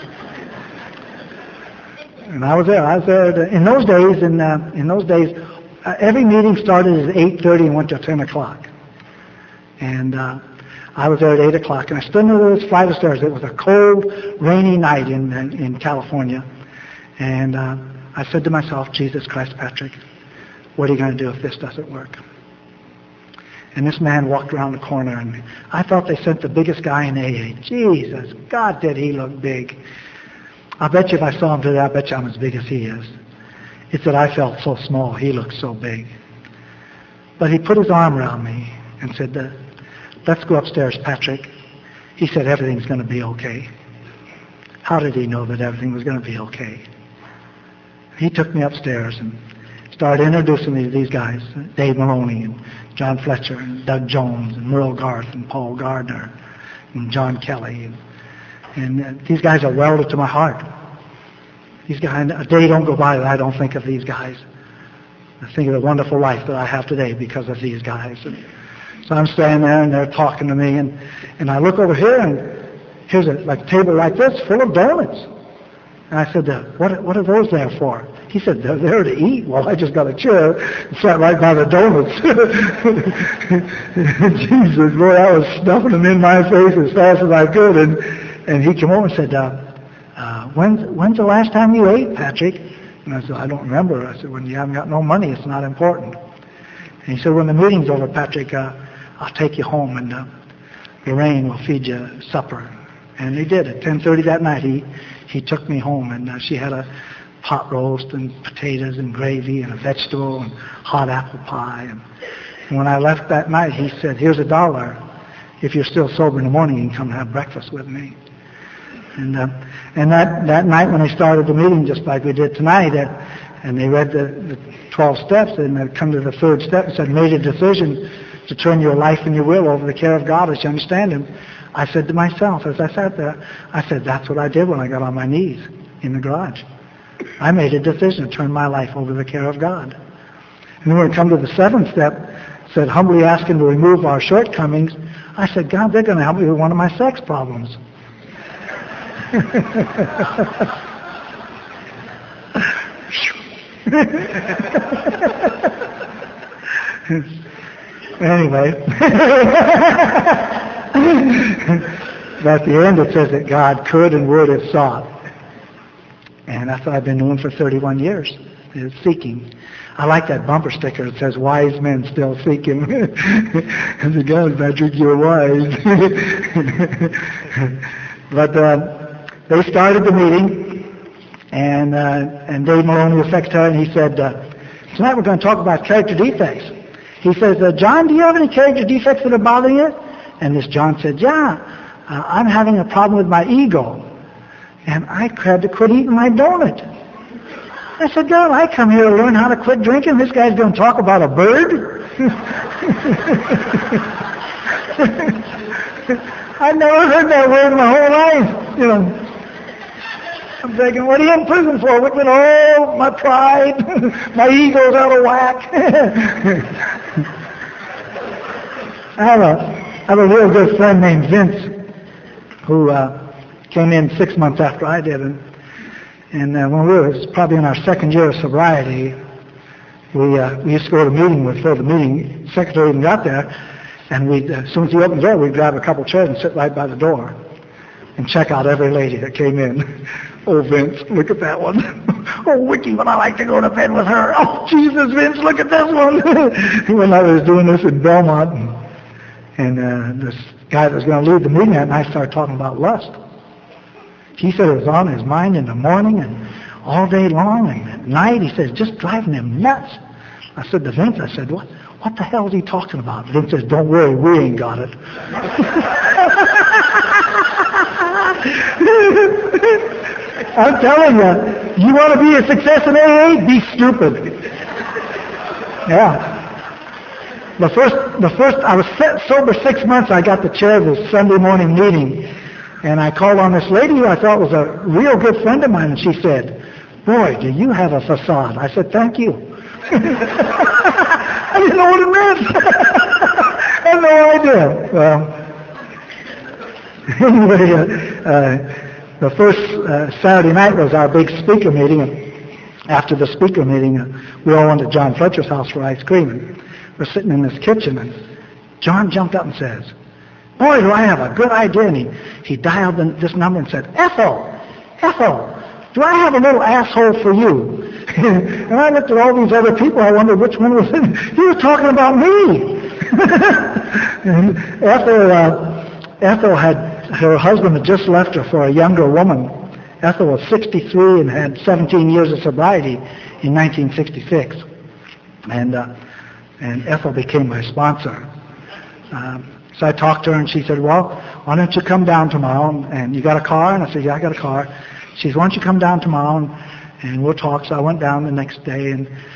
And I was there. In those days, every meeting started at 8:30 and went till 10 o'clock. And I was there at 8 o'clock, and I stood under this flight of stairs. It was a cold, rainy night in California. And I said to myself, Jesus Christ, Patrick, what are you going to do if this doesn't work? And this man walked around the corner, and I thought they sent the biggest guy in AA. Jesus, God, did he look big. I bet you if I saw him today, I bet you I'm as big as he is. It's that I felt so small, he looked so big. But he put his arm around me and said, let's go upstairs, Patrick. He said, everything's going to be okay. How did he know that everything was going to be okay? He took me upstairs and started introducing me to these guys, Dave Maloney and John Fletcher and Doug Jones and Merle Garth and Paul Gardner and John Kelly. And these guys are welded to my heart. These guys, a day don't go by that I don't think of these guys. I think of the wonderful life that I have today because of these guys. And so I'm standing there and they're talking to me, and I look over here and here's a table like this full of donuts. And I said, what are those there for? He said, they're there to eat. Well, I just got a chair and sat right by the donuts. Jesus, boy, I was stuffing them in my face as fast as I could. And he came over and said, when's the last time you ate, Patrick? And I said, I don't remember. I said, when you haven't got no money, it's not important. And he said, when the meeting's over, Patrick, I'll take you home and Lorraine will feed you supper. And he did. At 10:30 that night, he took me home, and she had a pot roast and potatoes and gravy and a vegetable and hot apple pie. And when I left that night, he said, here's $1. if you're still sober in the morning, you can come and have breakfast with me. And that night when they started the meeting, just like we did tonight, and they read the 12 steps, and they come to the third step and said, made a decision to turn your life and your will over to the care of God as you understand Him. I said to myself, as I sat there, I said, that's what I did when I got on my knees in the garage. I made a decision to turn my life over to the care of God. And then when we come to the seventh step, said, humbly ask Him to remove our shortcomings. I said, God, they're going to help me with one of my sex problems. Anyway, but at the end it says that God could and would have sought. And that's what I've been doing for 31 years, is seeking. I like that bumper sticker that says, wise men still seek Him. I said, God, Patrick, you're wise. But they started the meeting, and Dave Maloney was secretary, and he said, tonight we're going to talk about character defects. He says, John, do you have any character defects that are bothering you? And this John said, yeah, I'm having a problem with my ego. And I had to quit eating my donut. I said, God, I come here to learn how to quit drinking. This guy's going to talk about a bird? I'd never heard that word in my whole life. You know, I'm thinking, what are you in prison for? Whitman, oh, my pride, my ego's out of whack. I have a real good friend named Vince who came in 6 months after I did. And when we were probably in our second year of sobriety, we used to go to a meeting before the meeting secretary even got there. And as soon as he opened the door, we'd grab a couple chairs and sit right by the door and check out every lady that came in. Oh, Vince, look at that one. Oh, Wiki, would I like to go to bed with her? Oh, Jesus, Vince, look at this one. When I was doing this in Belmont, and this guy that was going to lead the meeting that night started talking about lust. He said it was on his mind in the morning and all day long, and at night he says, just driving him nuts. I said to Vince, I said, what the hell is he talking about? Vince says, don't worry, we ain't got it. I'm telling you, you want to be a success in AA? Be stupid. Yeah. The first, I was sober 6 months, I got the chair of this Sunday morning meeting, and I called on this lady who I thought was a real good friend of mine, and she said, boy, do you have a facade. I said, thank you. I didn't know what it meant. I had no idea. Well, anyway, the first Saturday night was our big speaker meeting, and after the speaker meeting, we all went to John Fletcher's house for ice cream, and we're sitting in this kitchen, and John jumped up and says, boy, do I have a good idea. And he dialed this number and said, Ethel, do I have a little asshole for you? And I looked at all these other people. I wondered which one was it. He was talking about me. And Ethel her husband had just left her for a younger woman. Ethel was 63 and had 17 years of sobriety in 1966. And Ethel became my sponsor. So I talked to her, and she said, well, why don't you come down tomorrow? And you got a car? And I said, yeah, I got a car. She said, why don't you come down tomorrow and we'll talk. So I went down the next day,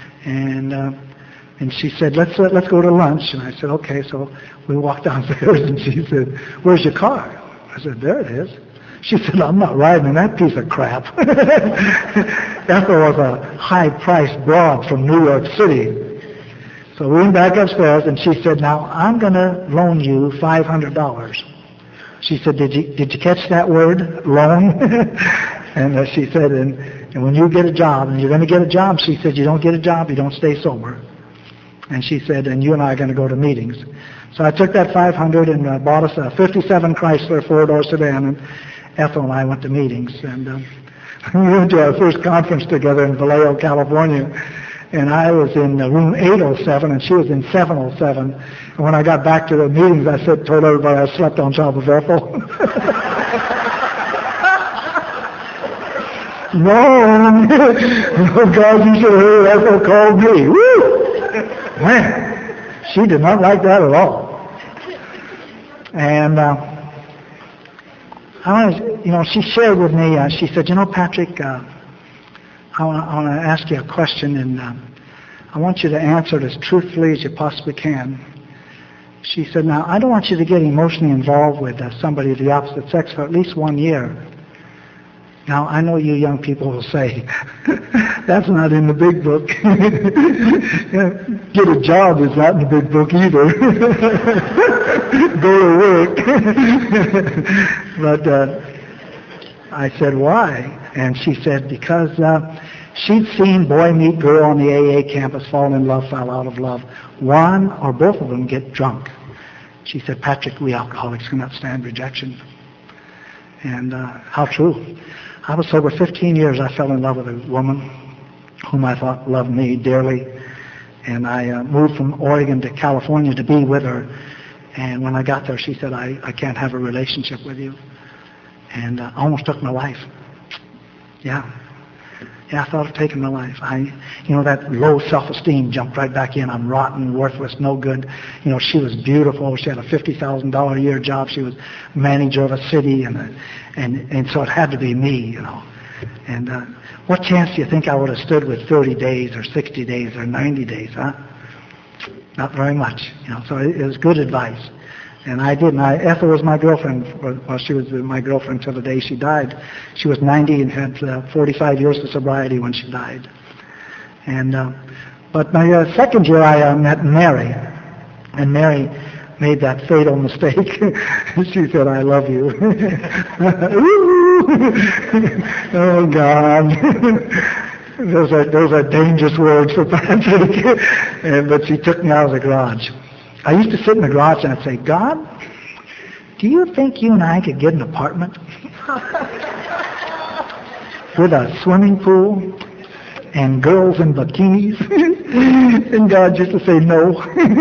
and she said, let's go to lunch. And I said, okay. So we walked downstairs, and she said, where's your car? I said, there it is. She said, I'm not riding in that piece of crap. Ethel was a high-priced broad from New York City. So we went back upstairs, and she said, now, I'm going to loan you $500. She said, did you catch that word, loan? And she said, and when you get a job, and you're going to get a job, she said, you don't get a job, you don't stay sober. And she said, and you and I are going to go to meetings. So I took that $500 and bought us a 57 Chrysler 4-door sedan, and Ethel and I went to meetings. And we went to our first conference together in Vallejo, California. And I was in room 807, and she was in 707. And when I got back to the meetings, I told everybody I slept on top of Ethel. No, God, you should have heard Ethel called me. Woo! Man, she did not like that at all. And she shared with me, she said, Patrick, I want to ask you a question, and I want you to answer it as truthfully as you possibly can. She said, now, I don't want you to get emotionally involved with somebody of the opposite sex for at least 1 year. Now, I know you young people will say, that's not in the big book. Get a job is not in the big book either. Go to work. But I said, why? And she said, because she'd seen boy meet girl on the AA campus, fall in love, fall out of love. One or both of them get drunk. She said, Patrick, we alcoholics cannot stand rejection. And how true. I was sober 15 years. I fell in love with a woman whom I thought loved me dearly. And I moved from Oregon to California to be with her. And when I got there, she said, I can't have a relationship with you. And almost took my life. Yeah, I thought of taking my life. That low self-esteem jumped right back in. I'm rotten, worthless, no good. She was beautiful. She had a $50,000 a year job. She was manager of a city, and so it had to be me, And what chance do you think I would have stood with 30 days or 60 days or 90 days, huh? Not very much, So it was good advice. And I did. Ethel was my girlfriend. Well, she was my girlfriend until the day she died. She was 90 and had 45 years of sobriety when she died. And but my second year, I met Mary, and Mary made that fatal mistake. She said, "I love you." Oh God. Those are dangerous words for Patrick. But she took me out of the garage. I used to sit in the garage and I'd say, God, do you think you and I could get an apartment with a swimming pool and girls in bikinis? And God used to say no.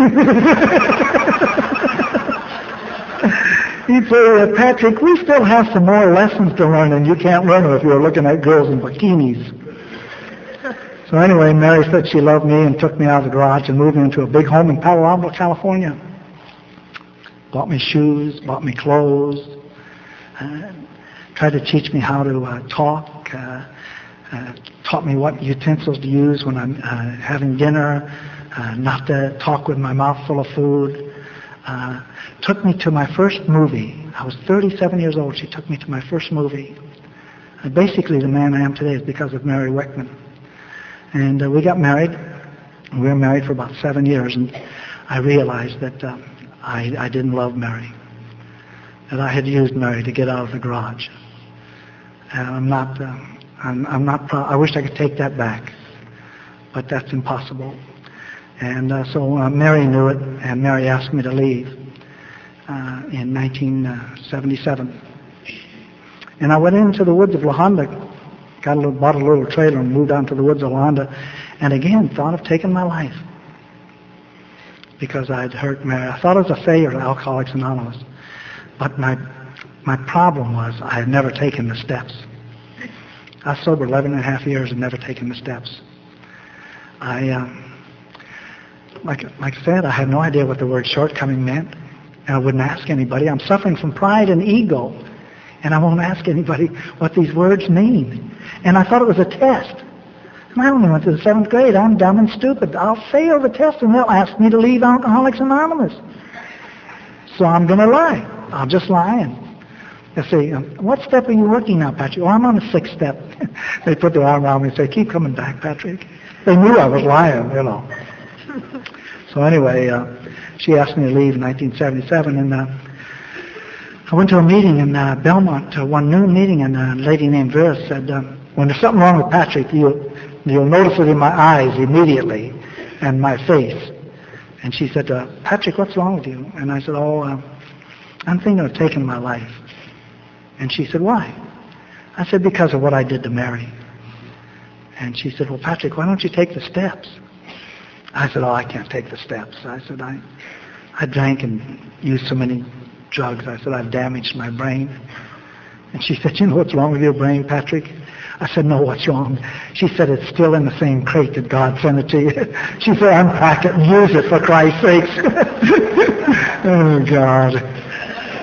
He'd say, Patrick, we still have some more lessons to learn, and you can't learn them if you're looking at girls in bikinis. So anyway, Mary said she loved me and took me out of the garage and moved me into a big home in Palo Alto, California. Bought me shoes, bought me clothes, tried to teach me how to talk, taught me what utensils to use when I'm having dinner, not to talk with my mouth full of food. Took me to my first movie. I was 37 years old. She took me to my first movie. Basically, the man I am today is because of Mary Wickman. And we got married. We were married for about 7 years, and I realized that I didn't love Mary. That I had used Mary to get out of the garage. And I'm not proud. I wish I could take that back, but that's impossible. And so Mary knew it, and Mary asked me to leave in 1977. And I went into the woods of La Honda, bought a little trailer and moved down to the woods of La Honda, and again thought of taking my life because I'd hurt Mary. I thought it was a failure to Alcoholics Anonymous, but my problem was I had never taken the steps. I was sober 11 and a half years and never taken the steps. Like I said, I had no idea what the word shortcoming meant, and I wouldn't ask anybody. I'm suffering from pride and ego, and I won't ask anybody what these words mean. And I thought it was a test. And I only went to the 7th grade. I'm dumb and stupid. I'll fail the test, and they'll ask me to leave Alcoholics Anonymous. So I'm going to lie. I'll just lie. And they say, what step are you working now, Patrick? Oh, I'm on the 6th step. They put their arm around me and say, keep coming back, Patrick. They knew I was lying, So anyway, she asked me to leave in 1977, and I went to a meeting in Belmont, one noon meeting, and a lady named Vera said, when there's something wrong with Patrick, you'll notice it in my eyes immediately and my face. And she said, Patrick, what's wrong with you? And I said, I'm thinking of taking my life. And she said, why? I said, because of what I did to Mary. And she said, well, Patrick, why don't you take the steps? I said, I can't take the steps. I said, I drank and used so many drugs. I said, I've damaged my brain. And she said, you know what's wrong with your brain, Patrick? I said, no, what's wrong? She said, it's still in the same crate that God sent it to you. She said, unpack it and use it for Christ's sakes. Oh, God.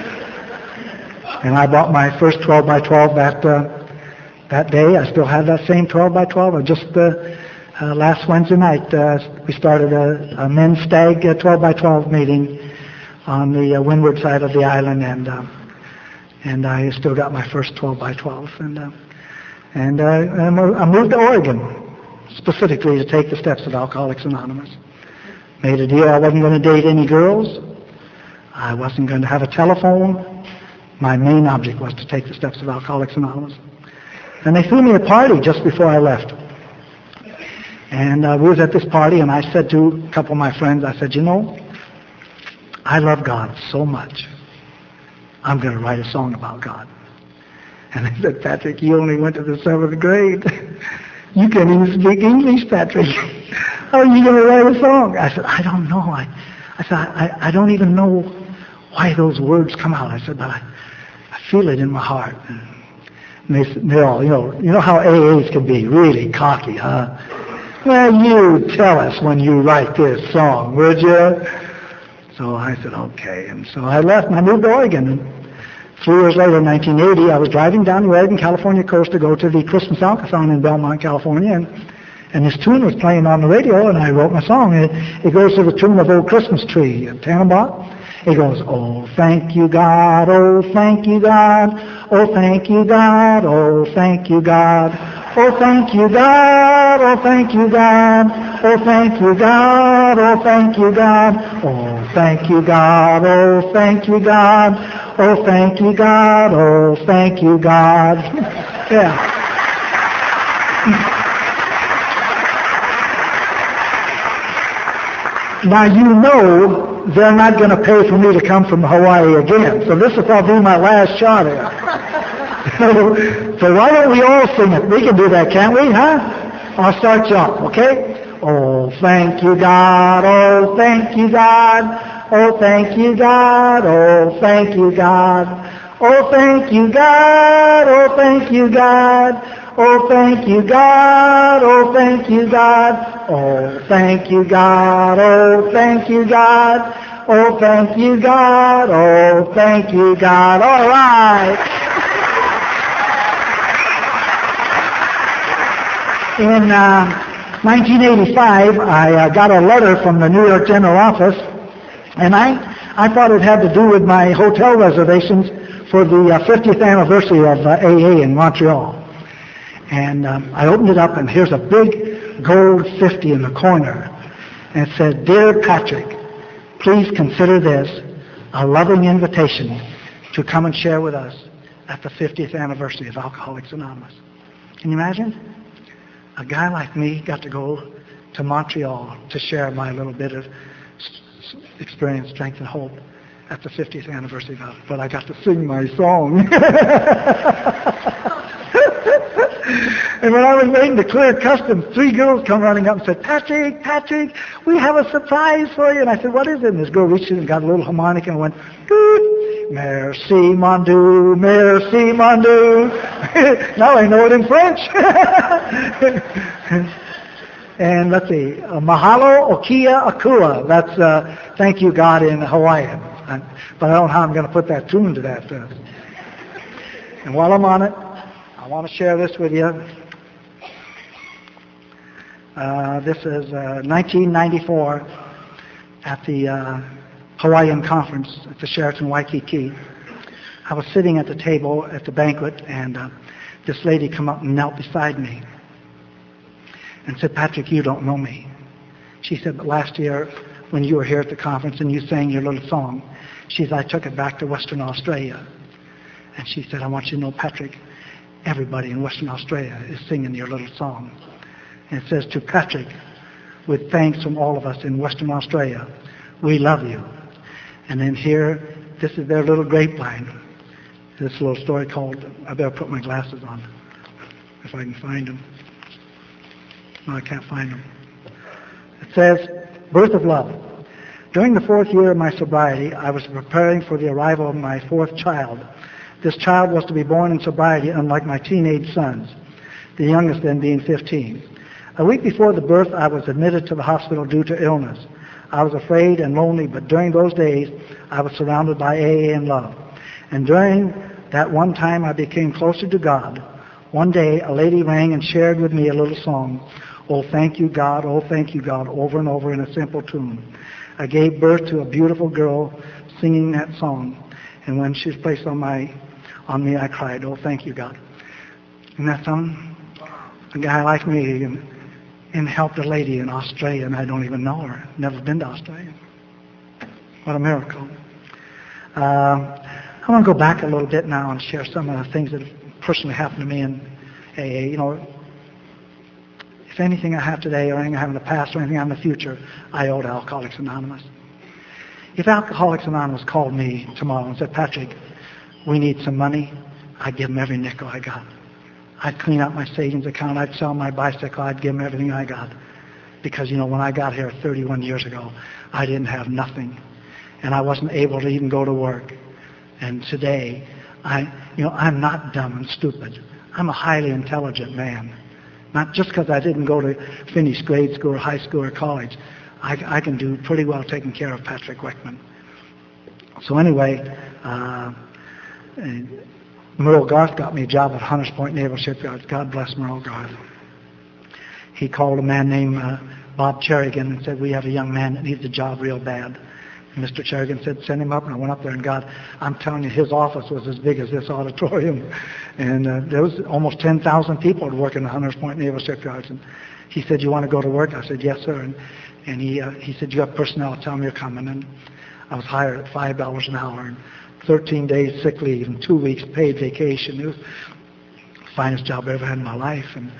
And I bought my first 12 by 12 that day. I still have that same 12 by 12. I just last Wednesday night we started a men's stag 12 by 12 meeting on the windward side of the island, and I still got my first 12 by 12. And I moved to Oregon specifically to take the steps of Alcoholics Anonymous. Made a deal I wasn't going to date any girls. I wasn't going to have a telephone. My main object was to take the steps of Alcoholics Anonymous. And they threw me a party just before I left. And we was at this party, and I said to a couple of my friends, I said, you know, I love God so much. I'm going to write a song about God. And they said, Patrick, you only went to the 7th grade. You can't even speak English, Patrick. How are you going to write a song? I said, I don't know. I said, I don't even know why those words come out. I said, but I feel it in my heart. And they all, you know how AAs can be, really cocky, huh? Well, you tell us when you write this song, would you? So I said, okay. And so I left and I moved to Oregon. And 3 years later, in 1980, I was driving down the Oregon, California coast to go to the Christmas Alcathon in Belmont, California. And this tune was playing on the radio, and I wrote my song. It goes to the tune of Old Christmas Tree, Tannenbaum. It goes, oh, thank you, God, oh, thank you, God, oh, thank you, God, oh, thank you, God, oh, thank you, God, oh, thank you, God, oh, thank you, God, oh, thank you, God, oh, thank you, God, oh, thank you, God, oh, thank you, God, oh, thank you, God. Yeah. Now, you know they're not going to pay for me to come from Hawaii again, so this will probably be my last shot at it. So why don't we all sing it? We can do that, can't we, huh? I'll start you off, okay? Oh, thank you, God. Oh, thank you, God. Oh, thank you, God. Oh, thank you, God. Oh, thank you, God. Oh, thank you, God. Oh, thank you, God. Oh, thank you, God. Oh, thank you, God. Oh, thank you, God. Oh, thank you, God. Oh, thank you, God. All right. In 1985, I got a letter from the New York General Office, and I thought it had to do with my hotel reservations for the 50th anniversary of AA in Montreal. And I opened it up, and here's a big gold 50 in the corner. And it said, Dear Patrick, please consider this a loving invitation to come and share with us at the 50th anniversary of Alcoholics Anonymous. Can you imagine? A guy like me got to go to Montreal to share my little bit of experience, strength, and hope at the 50th anniversary of Alcoholics. But I got to sing my song. And when I was waiting to clear customs, 3 girls come running up and said, Patrick, we have a surprise for you. And I said, what is it? And this girl reached in and got a little harmonica and went, Doot, merci mon Dieu, merci mon Dieu. Now I know it in French. And let's see, mahalo okia akua. That's thank you God in Hawaiian. But I don't know how I'm going to put that tune to that. And while I'm on it, I want to share this with you. This is 1994 at the Hawaiian Conference at the Sheraton Waikiki. I was sitting at the table at the banquet, and this lady come up and knelt beside me and said, Patrick, you don't know me. She said, but last year when you were here at the conference and you sang your little song, she said, I took it back to Western Australia. And she said, I want you to know, Patrick, everybody in Western Australia is singing your little song. And it says, to Patrick, with thanks from all of us in Western Australia, we love you. And then here, this is their little grapevine. This little story called, I better put my glasses on, if I can find them. No, I can't find them. It says, Birth of Love. During the 4th year of my sobriety, I was preparing for the arrival of my 4th child. This child was to be born in sobriety, unlike my teenage sons, the youngest then being 15. A week before the birth, I was admitted to the hospital due to illness. I was afraid and lonely, but during those days, I was surrounded by AA and love. And during That one time I became closer to God. One day a lady rang and shared with me a little song, "Oh, thank you, God, oh, thank you, God," over and over in a simple tune. I gave birth to a beautiful girl singing that song. And when she was placed on me, I cried, "Oh, thank you, God." And that song, a guy like me and helped a lady in Australia, and I don't even know her. Never been to Australia. What a miracle. I want to go back a little bit now and share some of the things that have personally happened to me in AA. You know, if anything I have today or anything I have in the past or anything I have in the future, I owe to Alcoholics Anonymous. If Alcoholics Anonymous called me tomorrow and said, "Patrick, we need some money," I'd give them every nickel I got. I'd clean out my savings account. I'd sell my bicycle. I'd give them everything I got. Because, you know, when I got here 31 years ago, I didn't have nothing. And I wasn't able to even go to work. And today, I'm not dumb and stupid. I'm a highly intelligent man. Not just because I didn't go to finish grade school or high school or college. I can do pretty well taking care of Patrick Wickman. So anyway, Merle Garth got me a job at Hunters Point Naval Shipyard. God bless Merle Garth. He called a man named Bob Cherrigan and said, "We have a young man that needs a job real bad." And Mr. Cherrigan said, "Send him up." And I went up there, and God, I'm telling you, his office was as big as this auditorium. And there was almost 10,000 people that work in the Hunters Point Naval Shipyards. And he said, "You want to go to work?" I said, "Yes, sir." And he said, "You have personnel, tell them you're coming." And I was hired at $5 an hour, and 13 days sick leave, and 2 weeks paid vacation. It was the finest job I ever had in my life. And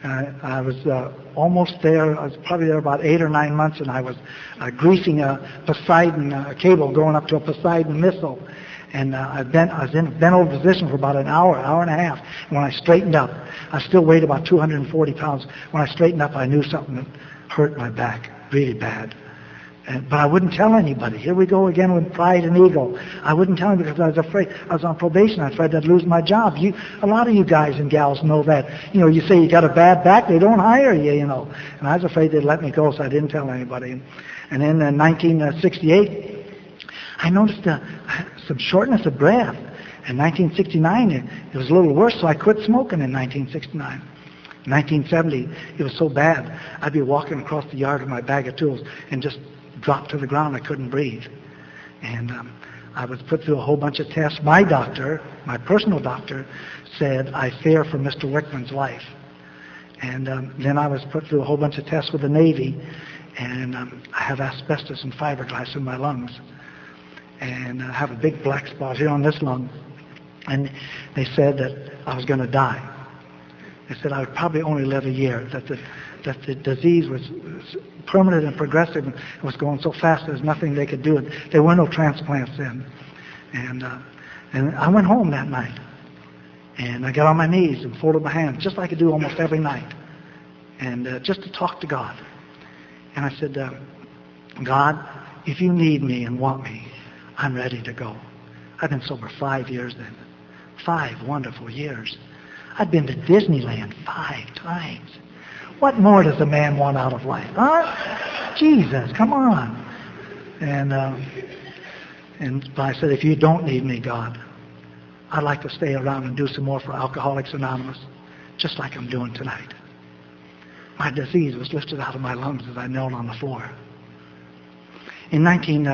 I was almost there. I was probably there about 8 or 9 months, and I was greasing a Poseidon cable going up to a Poseidon missile. And I was in a bent over position for about an hour and a half. And when I straightened up, I still weighed about 240 pounds. When I straightened up, I knew something that hurt my back really bad. But I wouldn't tell anybody. Here we go again with pride and ego. I wouldn't tell them because I was afraid. I was on probation. I was afraid I'd lose my job. A lot of you guys and gals know that. You know, you say you got a bad back, they don't hire you, you know. And I was afraid they'd let me go, so I didn't tell anybody. And then in 1968, I noticed some shortness of breath. In 1969, it was a little worse, so I quit smoking in 1969. In 1970, it was so bad, I'd be walking across the yard with my bag of tools and just drop to the ground. I couldn't breathe. And I was put through a whole bunch of tests. My doctor, my personal doctor, said, "I fear for Mr. Wickman's life." And then I was put through a whole bunch of tests with the Navy, and I have asbestos and fiberglass in my lungs. And I have a big black spot here on this lung. And they said that I was going to die. They said I would probably only live a year, that the disease was permanent and progressive and was going so fast there's nothing they could do. There were no transplants then. And I went home that night. And I got on my knees and folded my hands, just like I do almost every night. And just to talk to God. And I said, "God, if you need me and want me, I'm ready to go." I've been sober 5 years then. 5 wonderful years. I've been to Disneyland 5 times. What more does a man want out of life? Huh? Jesus, come on. And I said, "If you don't need me, God, I'd like to stay around and do some more for Alcoholics Anonymous, just like I'm doing tonight." My disease was lifted out of my lungs as I knelt on the floor. In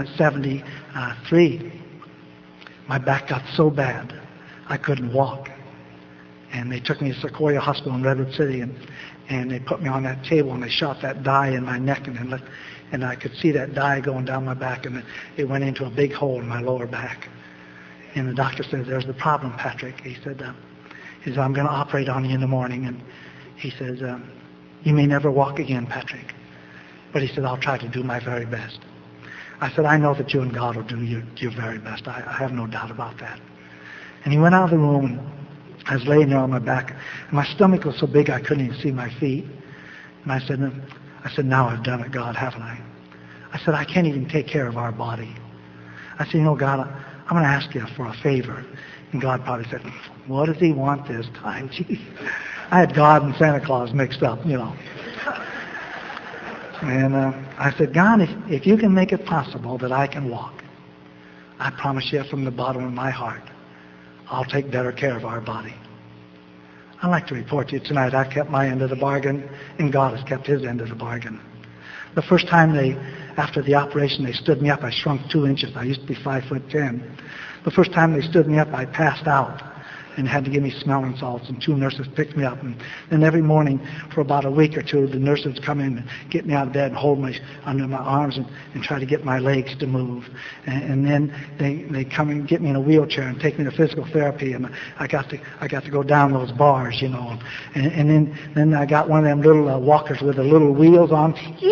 1973, my back got so bad I couldn't walk. And they took me to Sequoia Hospital in Redwood City, and they put me on that table, and they shot that dye in my neck, and I could see that dye going down my back, and it went into a big hole in my lower back. And the doctor said, "There's the problem, Patrick." He said, "I'm going to operate on you in the morning." And he says, "You may never walk again, Patrick." But he said, "I'll try to do my very best." I said, "I know that you and God will do your very best. I have no doubt about that." And he went out of the room, and I was laying there on my back, and my stomach was so big I couldn't even see my feet. And I said, "Now I've done it, God, haven't I?" I said, "I can't even take care of our body." I said, "You know, God, I'm going to ask you for a favor." And God probably said, "What does he want this time?" Jeez. I had God and Santa Claus mixed up, you know. And I said, "God, if you can make it possible that I can walk, I promise you from the bottom of my heart, I'll take better care of our body. I'd like to report to you tonight, I kept my end of the bargain, and God has kept his end of the bargain. The first time after the operation, they stood me up, I shrunk 2 inches. I used to be 5'10". The first time they stood me up, I passed out and had to give me smelling salts, and 2 nurses picked me up. And then every morning for about a week or two, the nurses would come in and get me out of bed and hold me under my arms and try to get my legs to move. And then they come and get me in a wheelchair and take me to physical therapy, and I got to go down those bars, you know. And then I got one of them little walkers with the little wheels on.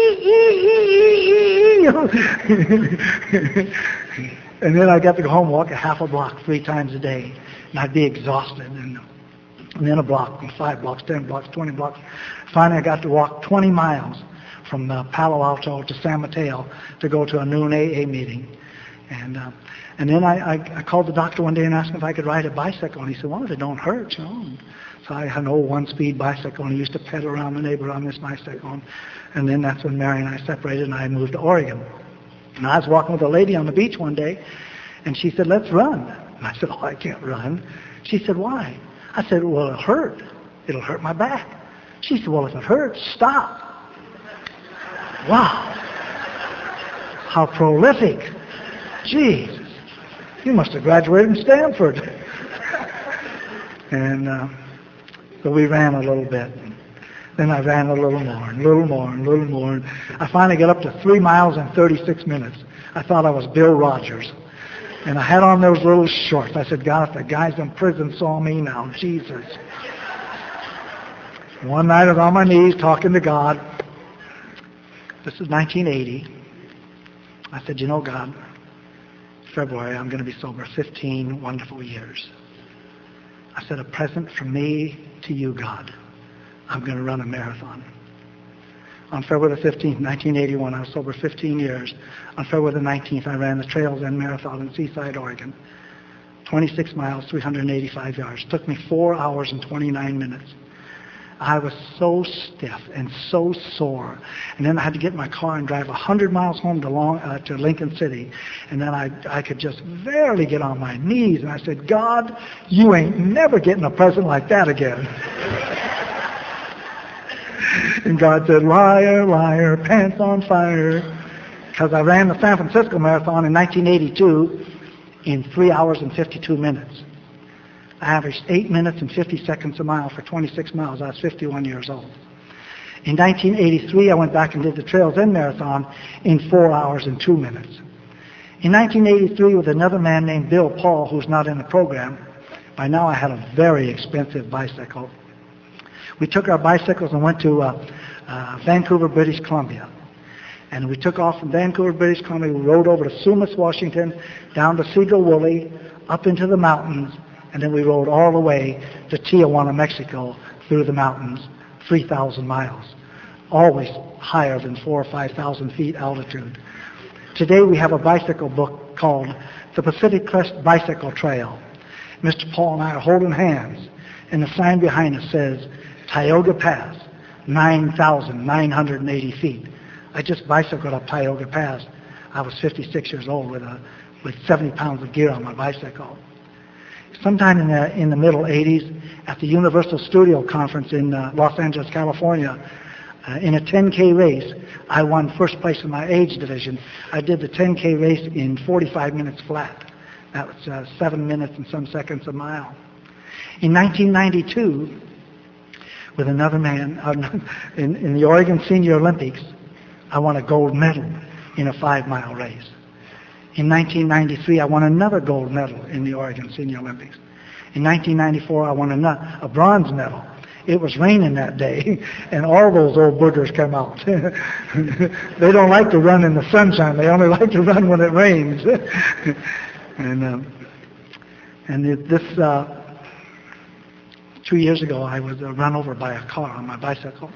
And then I got to go home and walk a half a block 3 times a day. And I'd be exhausted. And then a block, 5 blocks, 10 blocks, 20 blocks. Finally, I got to walk 20 miles from Palo Alto to San Mateo to go to a noon AA meeting. And then I called the doctor one day and asked him if I could ride a bicycle. And he said, well, if it don't hurt, you know. And so I had an old 1-speed bicycle, and I used to pedal around the neighborhood on this bicycle. And then that's when Mary and I separated, and I moved to Oregon. And I was walking with a lady on the beach one day, and she said, let's run. And I said, oh, I can't run. She said, why? I said, well, it'll hurt. It'll hurt my back. She said, well, if it hurts, stop. Wow. How prolific. Jesus. You must have graduated from Stanford. And so we ran a little bit. Then I ran a little more, and a little more, and a little more. And I finally got up to 3 miles in 36 minutes. I thought I was Bill Rogers. And I had on those little shorts. I said, God, if the guys in prison saw me now, Jesus. One night I was on my knees talking to God. This is 1980. I said, you know, God, February I'm going to be sober 15 wonderful years. I said, a present from me to you, God. I'm going to run a marathon. On February the 15th, 1981, I was sober 15 years. On February the 19th, I ran the Trails End Marathon in Seaside, Oregon. 26 miles, 385 yards. It took me 4 hours and 29 minutes. I was so stiff and so sore. And then I had to get in my car and drive 100 miles home to Lincoln City. And then I could just barely get on my knees. And I said, God, you ain't never getting a present like that again. And God said, liar, liar, pants on fire. Because I ran the San Francisco Marathon in 1982 in 3 hours and 52 minutes. I averaged 8 minutes and 50 seconds a mile for 26 miles. I was 51 years old. In 1983, I went back and did the Trails End Marathon in 4 hours and 2 minutes. In 1983, with another man named Bill Paul, who's not in the program, by now I had a very expensive bicycle. We took our bicycles and went to Vancouver, British Columbia. And we took off from Vancouver, British Columbia. We rode over to Sumas, Washington, down to Seagull-Woolley, up into the mountains, and then we rode all the way to Tijuana, Mexico, through the mountains, 3,000 miles, always higher than 4,000 or 5,000 feet altitude. Today we have a bicycle book called The Pacific Crest Bicycle Trail. Mr. Paul and I are holding hands, and the sign behind us says, Tioga Pass, 9,980 feet. I just bicycled up Tioga Pass. I was 56 years old with 70 pounds of gear on my bicycle. Sometime in the middle 80s, at the Universal Studio Conference in Los Angeles, California, in a 10K race, I won first place in my age division. I did the 10K race in 45 minutes flat. That was 7 minutes and some seconds a mile. In 1992, with another man in the Oregon Senior Olympics, I won a gold medal in a 5-mile race. In 1993, I won another gold medal in the Oregon Senior Olympics. In 1994, I won a bronze medal. It was raining that day, and all those old boogers came out. They don't like to run in the sunshine. They only like to run when it rains. This 2 years ago, I was run over by a car on my bicycle.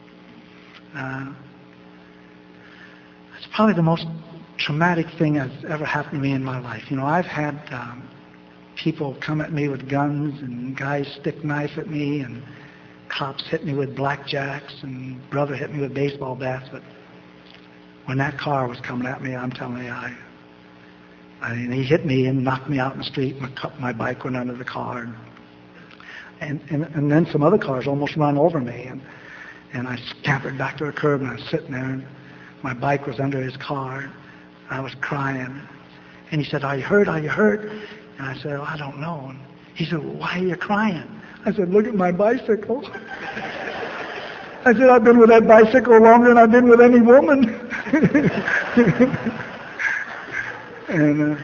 It's probably the most traumatic thing that's ever happened to me in my life. You know, I've had people come at me with guns, and guys stick knife at me, and cops hit me with blackjacks, and brother hit me with baseball bats. But when that car was coming at me, I'm telling you, And he hit me and knocked me out in the street. My bike went under the car. And then some other cars almost run over me. And I scampered back to the curb, and I was sitting there, and my bike was under his car. I was crying. And he said, "Are you hurt? Are you hurt?" And I said, "Oh, I don't know." And he said, "Well, why are you crying?" I said, "Look at my bicycle." I said, "I've been with that bicycle longer than I've been with any woman." And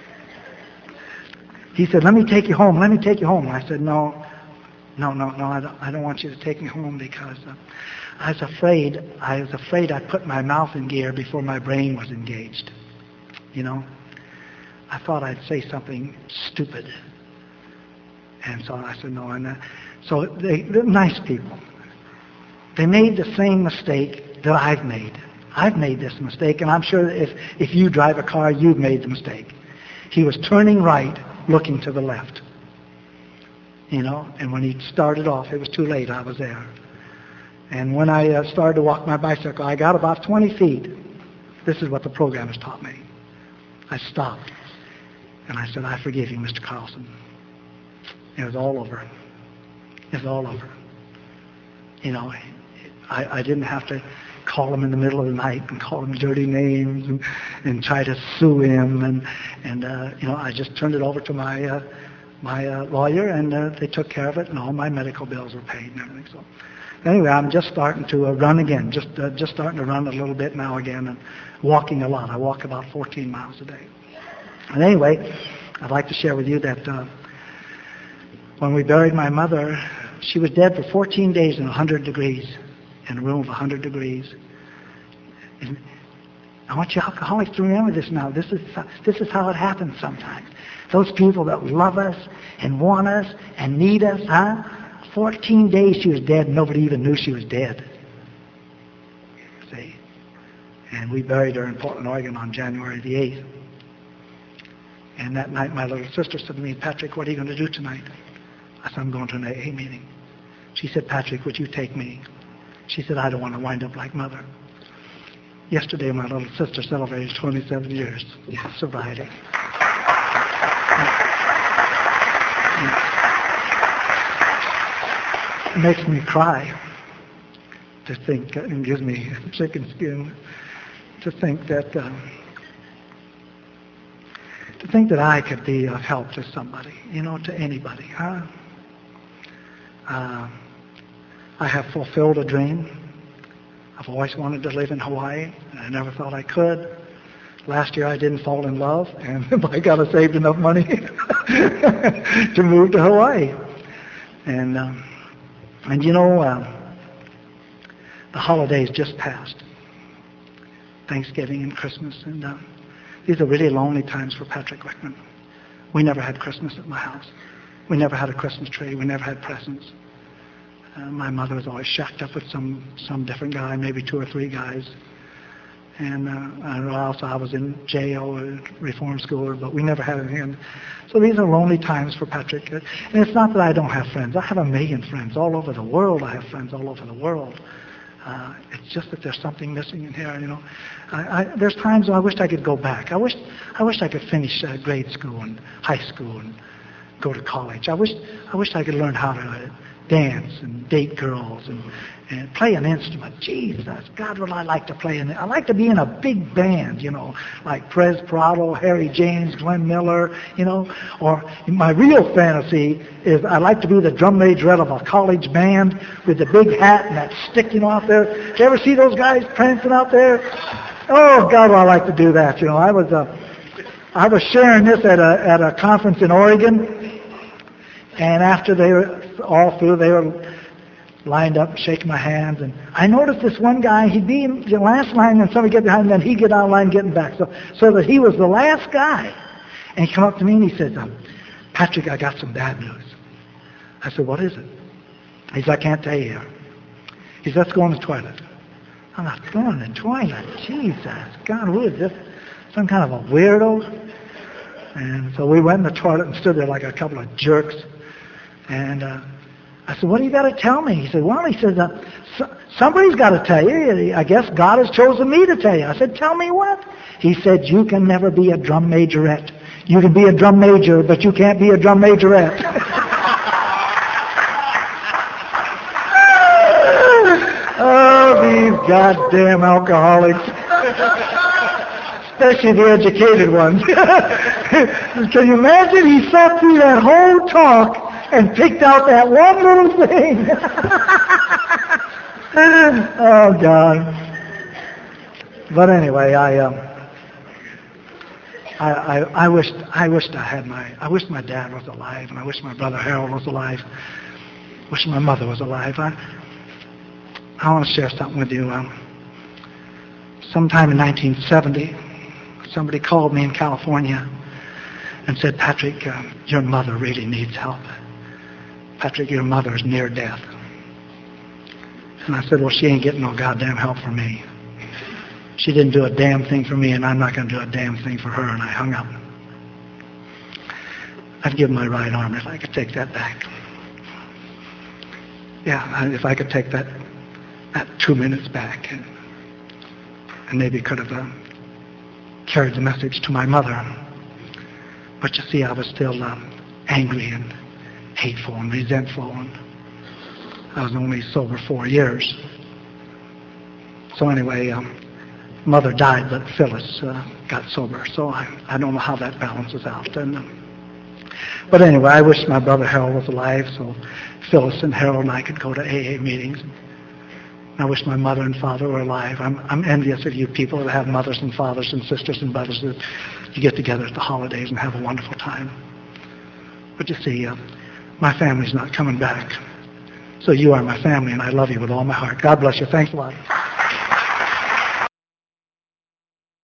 he said, "Let me take you home. Let me take you home." And I said, No, I don't want you to take me home, because I was afraid I'd put my mouth in gear before my brain was engaged. You know, I thought I'd say something stupid. And so I said, no. And so they're nice people. They made the same mistake that I've made. I've made this mistake, and I'm sure that if you drive a car, you've made the mistake. He was turning right, looking to the left. You know, and when he started off, it was too late. I was there. And when I started to walk my bicycle, I got about 20 feet. This is what the program has taught me. I stopped, and I said, "I forgive you, Mr. Carlson." It was all over. It was all over. You know, I didn't have to call him in the middle of the night and call him dirty names and try to sue him. And you know, I just turned it over to my lawyer, and they took care of it, and all my medical bills were paid and everything. So anyway, I'm just starting to run again, just starting to run a little bit now again, and walking a lot. I walk about 14 miles a day. And anyway, I'd like to share with you that when we buried my mother, she was dead for 14 days in 100 degrees, in a room of 100 degrees. And I want you alcoholics to remember this now. This is how it happens sometimes. Those people that love us and want us and need us, 14 days she was dead, and nobody even knew she was dead. See? And we buried her in Portland, Oregon on January the 8th. And that night my little sister said to me, "Patrick, what are you going to do tonight?" I said, "I'm going to an AA meeting." She said, "Patrick, would you take me?" She said, "I don't want to wind up like Mother." Yesterday my little sister celebrated 27 years of sobriety. It makes me cry to think, and gives me chicken skin to think that I could be of help to somebody, you know, to anybody. I have fulfilled a dream. I've always wanted to live in Hawaii, and I never thought I could. Last year I didn't fall in love, and I got to saved enough money to move to Hawaii. And you know, the holidays just passed. Thanksgiving and Christmas, and these are really lonely times for Patrick Wickman. We never had Christmas at my house. We never had a Christmas tree. We never had presents. My mother was always shacked up with some different guy, maybe 2 or 3 guys. And also I was in jail or reform school, but we never had anything. So these are lonely times for Patrick. And it's not that I don't have friends. I have 1 million friends all over the world. I have friends all over the world. It's just that there's something missing in here, you know. There's times when I wish I could go back. I wish I could finish grade school and high school and go to college. I wish I could learn how to dance and date girls and play an instrument. Jesus, God, would I like to play I like to be in a big band, you know, like Perez Prado, Harry James, Glenn Miller, you know. Or my real fantasy is I like to be the drum major of a college band with the big hat and that stick, you know, out there. Did you ever see those guys prancing out there? Oh, God, would I like to do that, you know. I was sharing this at a conference in Oregon, and after they were all through, they were lined up, shaking my hands, and I noticed this one guy, he'd be in the last line, and somebody get behind him, and he'd get out of line getting back, so that he was the last guy. And he came up to me and he said, "Patrick, I got some bad news." I said, "What is it?" He said, "I can't tell you." He said, "Let's go in the toilet." I'm not going in the toilet. Jesus, God, who is this? Some kind of a weirdo? And so we went in the toilet and stood there like a couple of jerks. And I said, what do you got to tell me? He said, well, somebody's got to tell you. I guess God has chosen me to tell you. I said, tell me what? He said, you can never be a drum majorette. You can be a drum major, but you can't be a drum majorette. Oh, these goddamn alcoholics. Especially the educated ones. Can you imagine? He sat through that whole talk and picked out that one little thing. Oh, God. But anyway, I wished I wish my dad was alive, and I wish my brother Harold was alive. I wish my mother was alive. I want to share something with you. Sometime in 1970, somebody called me in California and said, Patrick, your mother really needs help. Patrick, your mother is near death. And I said, well, she ain't getting no goddamn help from me. She didn't do a damn thing for me, and I'm not going to do a damn thing for her. And I hung up. I'd give my right arm if I could take that back. Yeah, if I could take that 2 minutes back, and maybe could have carried the message to my mother. But you see, I was still angry and hateful and resentful, and I was only sober 4 years. So anyway, Mother died, but Phyllis got sober. So I don't know how that balances out. But anyway, I wish my brother Harold was alive, so Phyllis and Harold and I could go to AA meetings. I wish my mother and father were alive. I'm envious of you people that have mothers and fathers and sisters and brothers that you get together at the holidays and have a wonderful time. But you see, my family's not coming back. So you are my family, and I love you with all my heart. God bless you. Thanks a lot.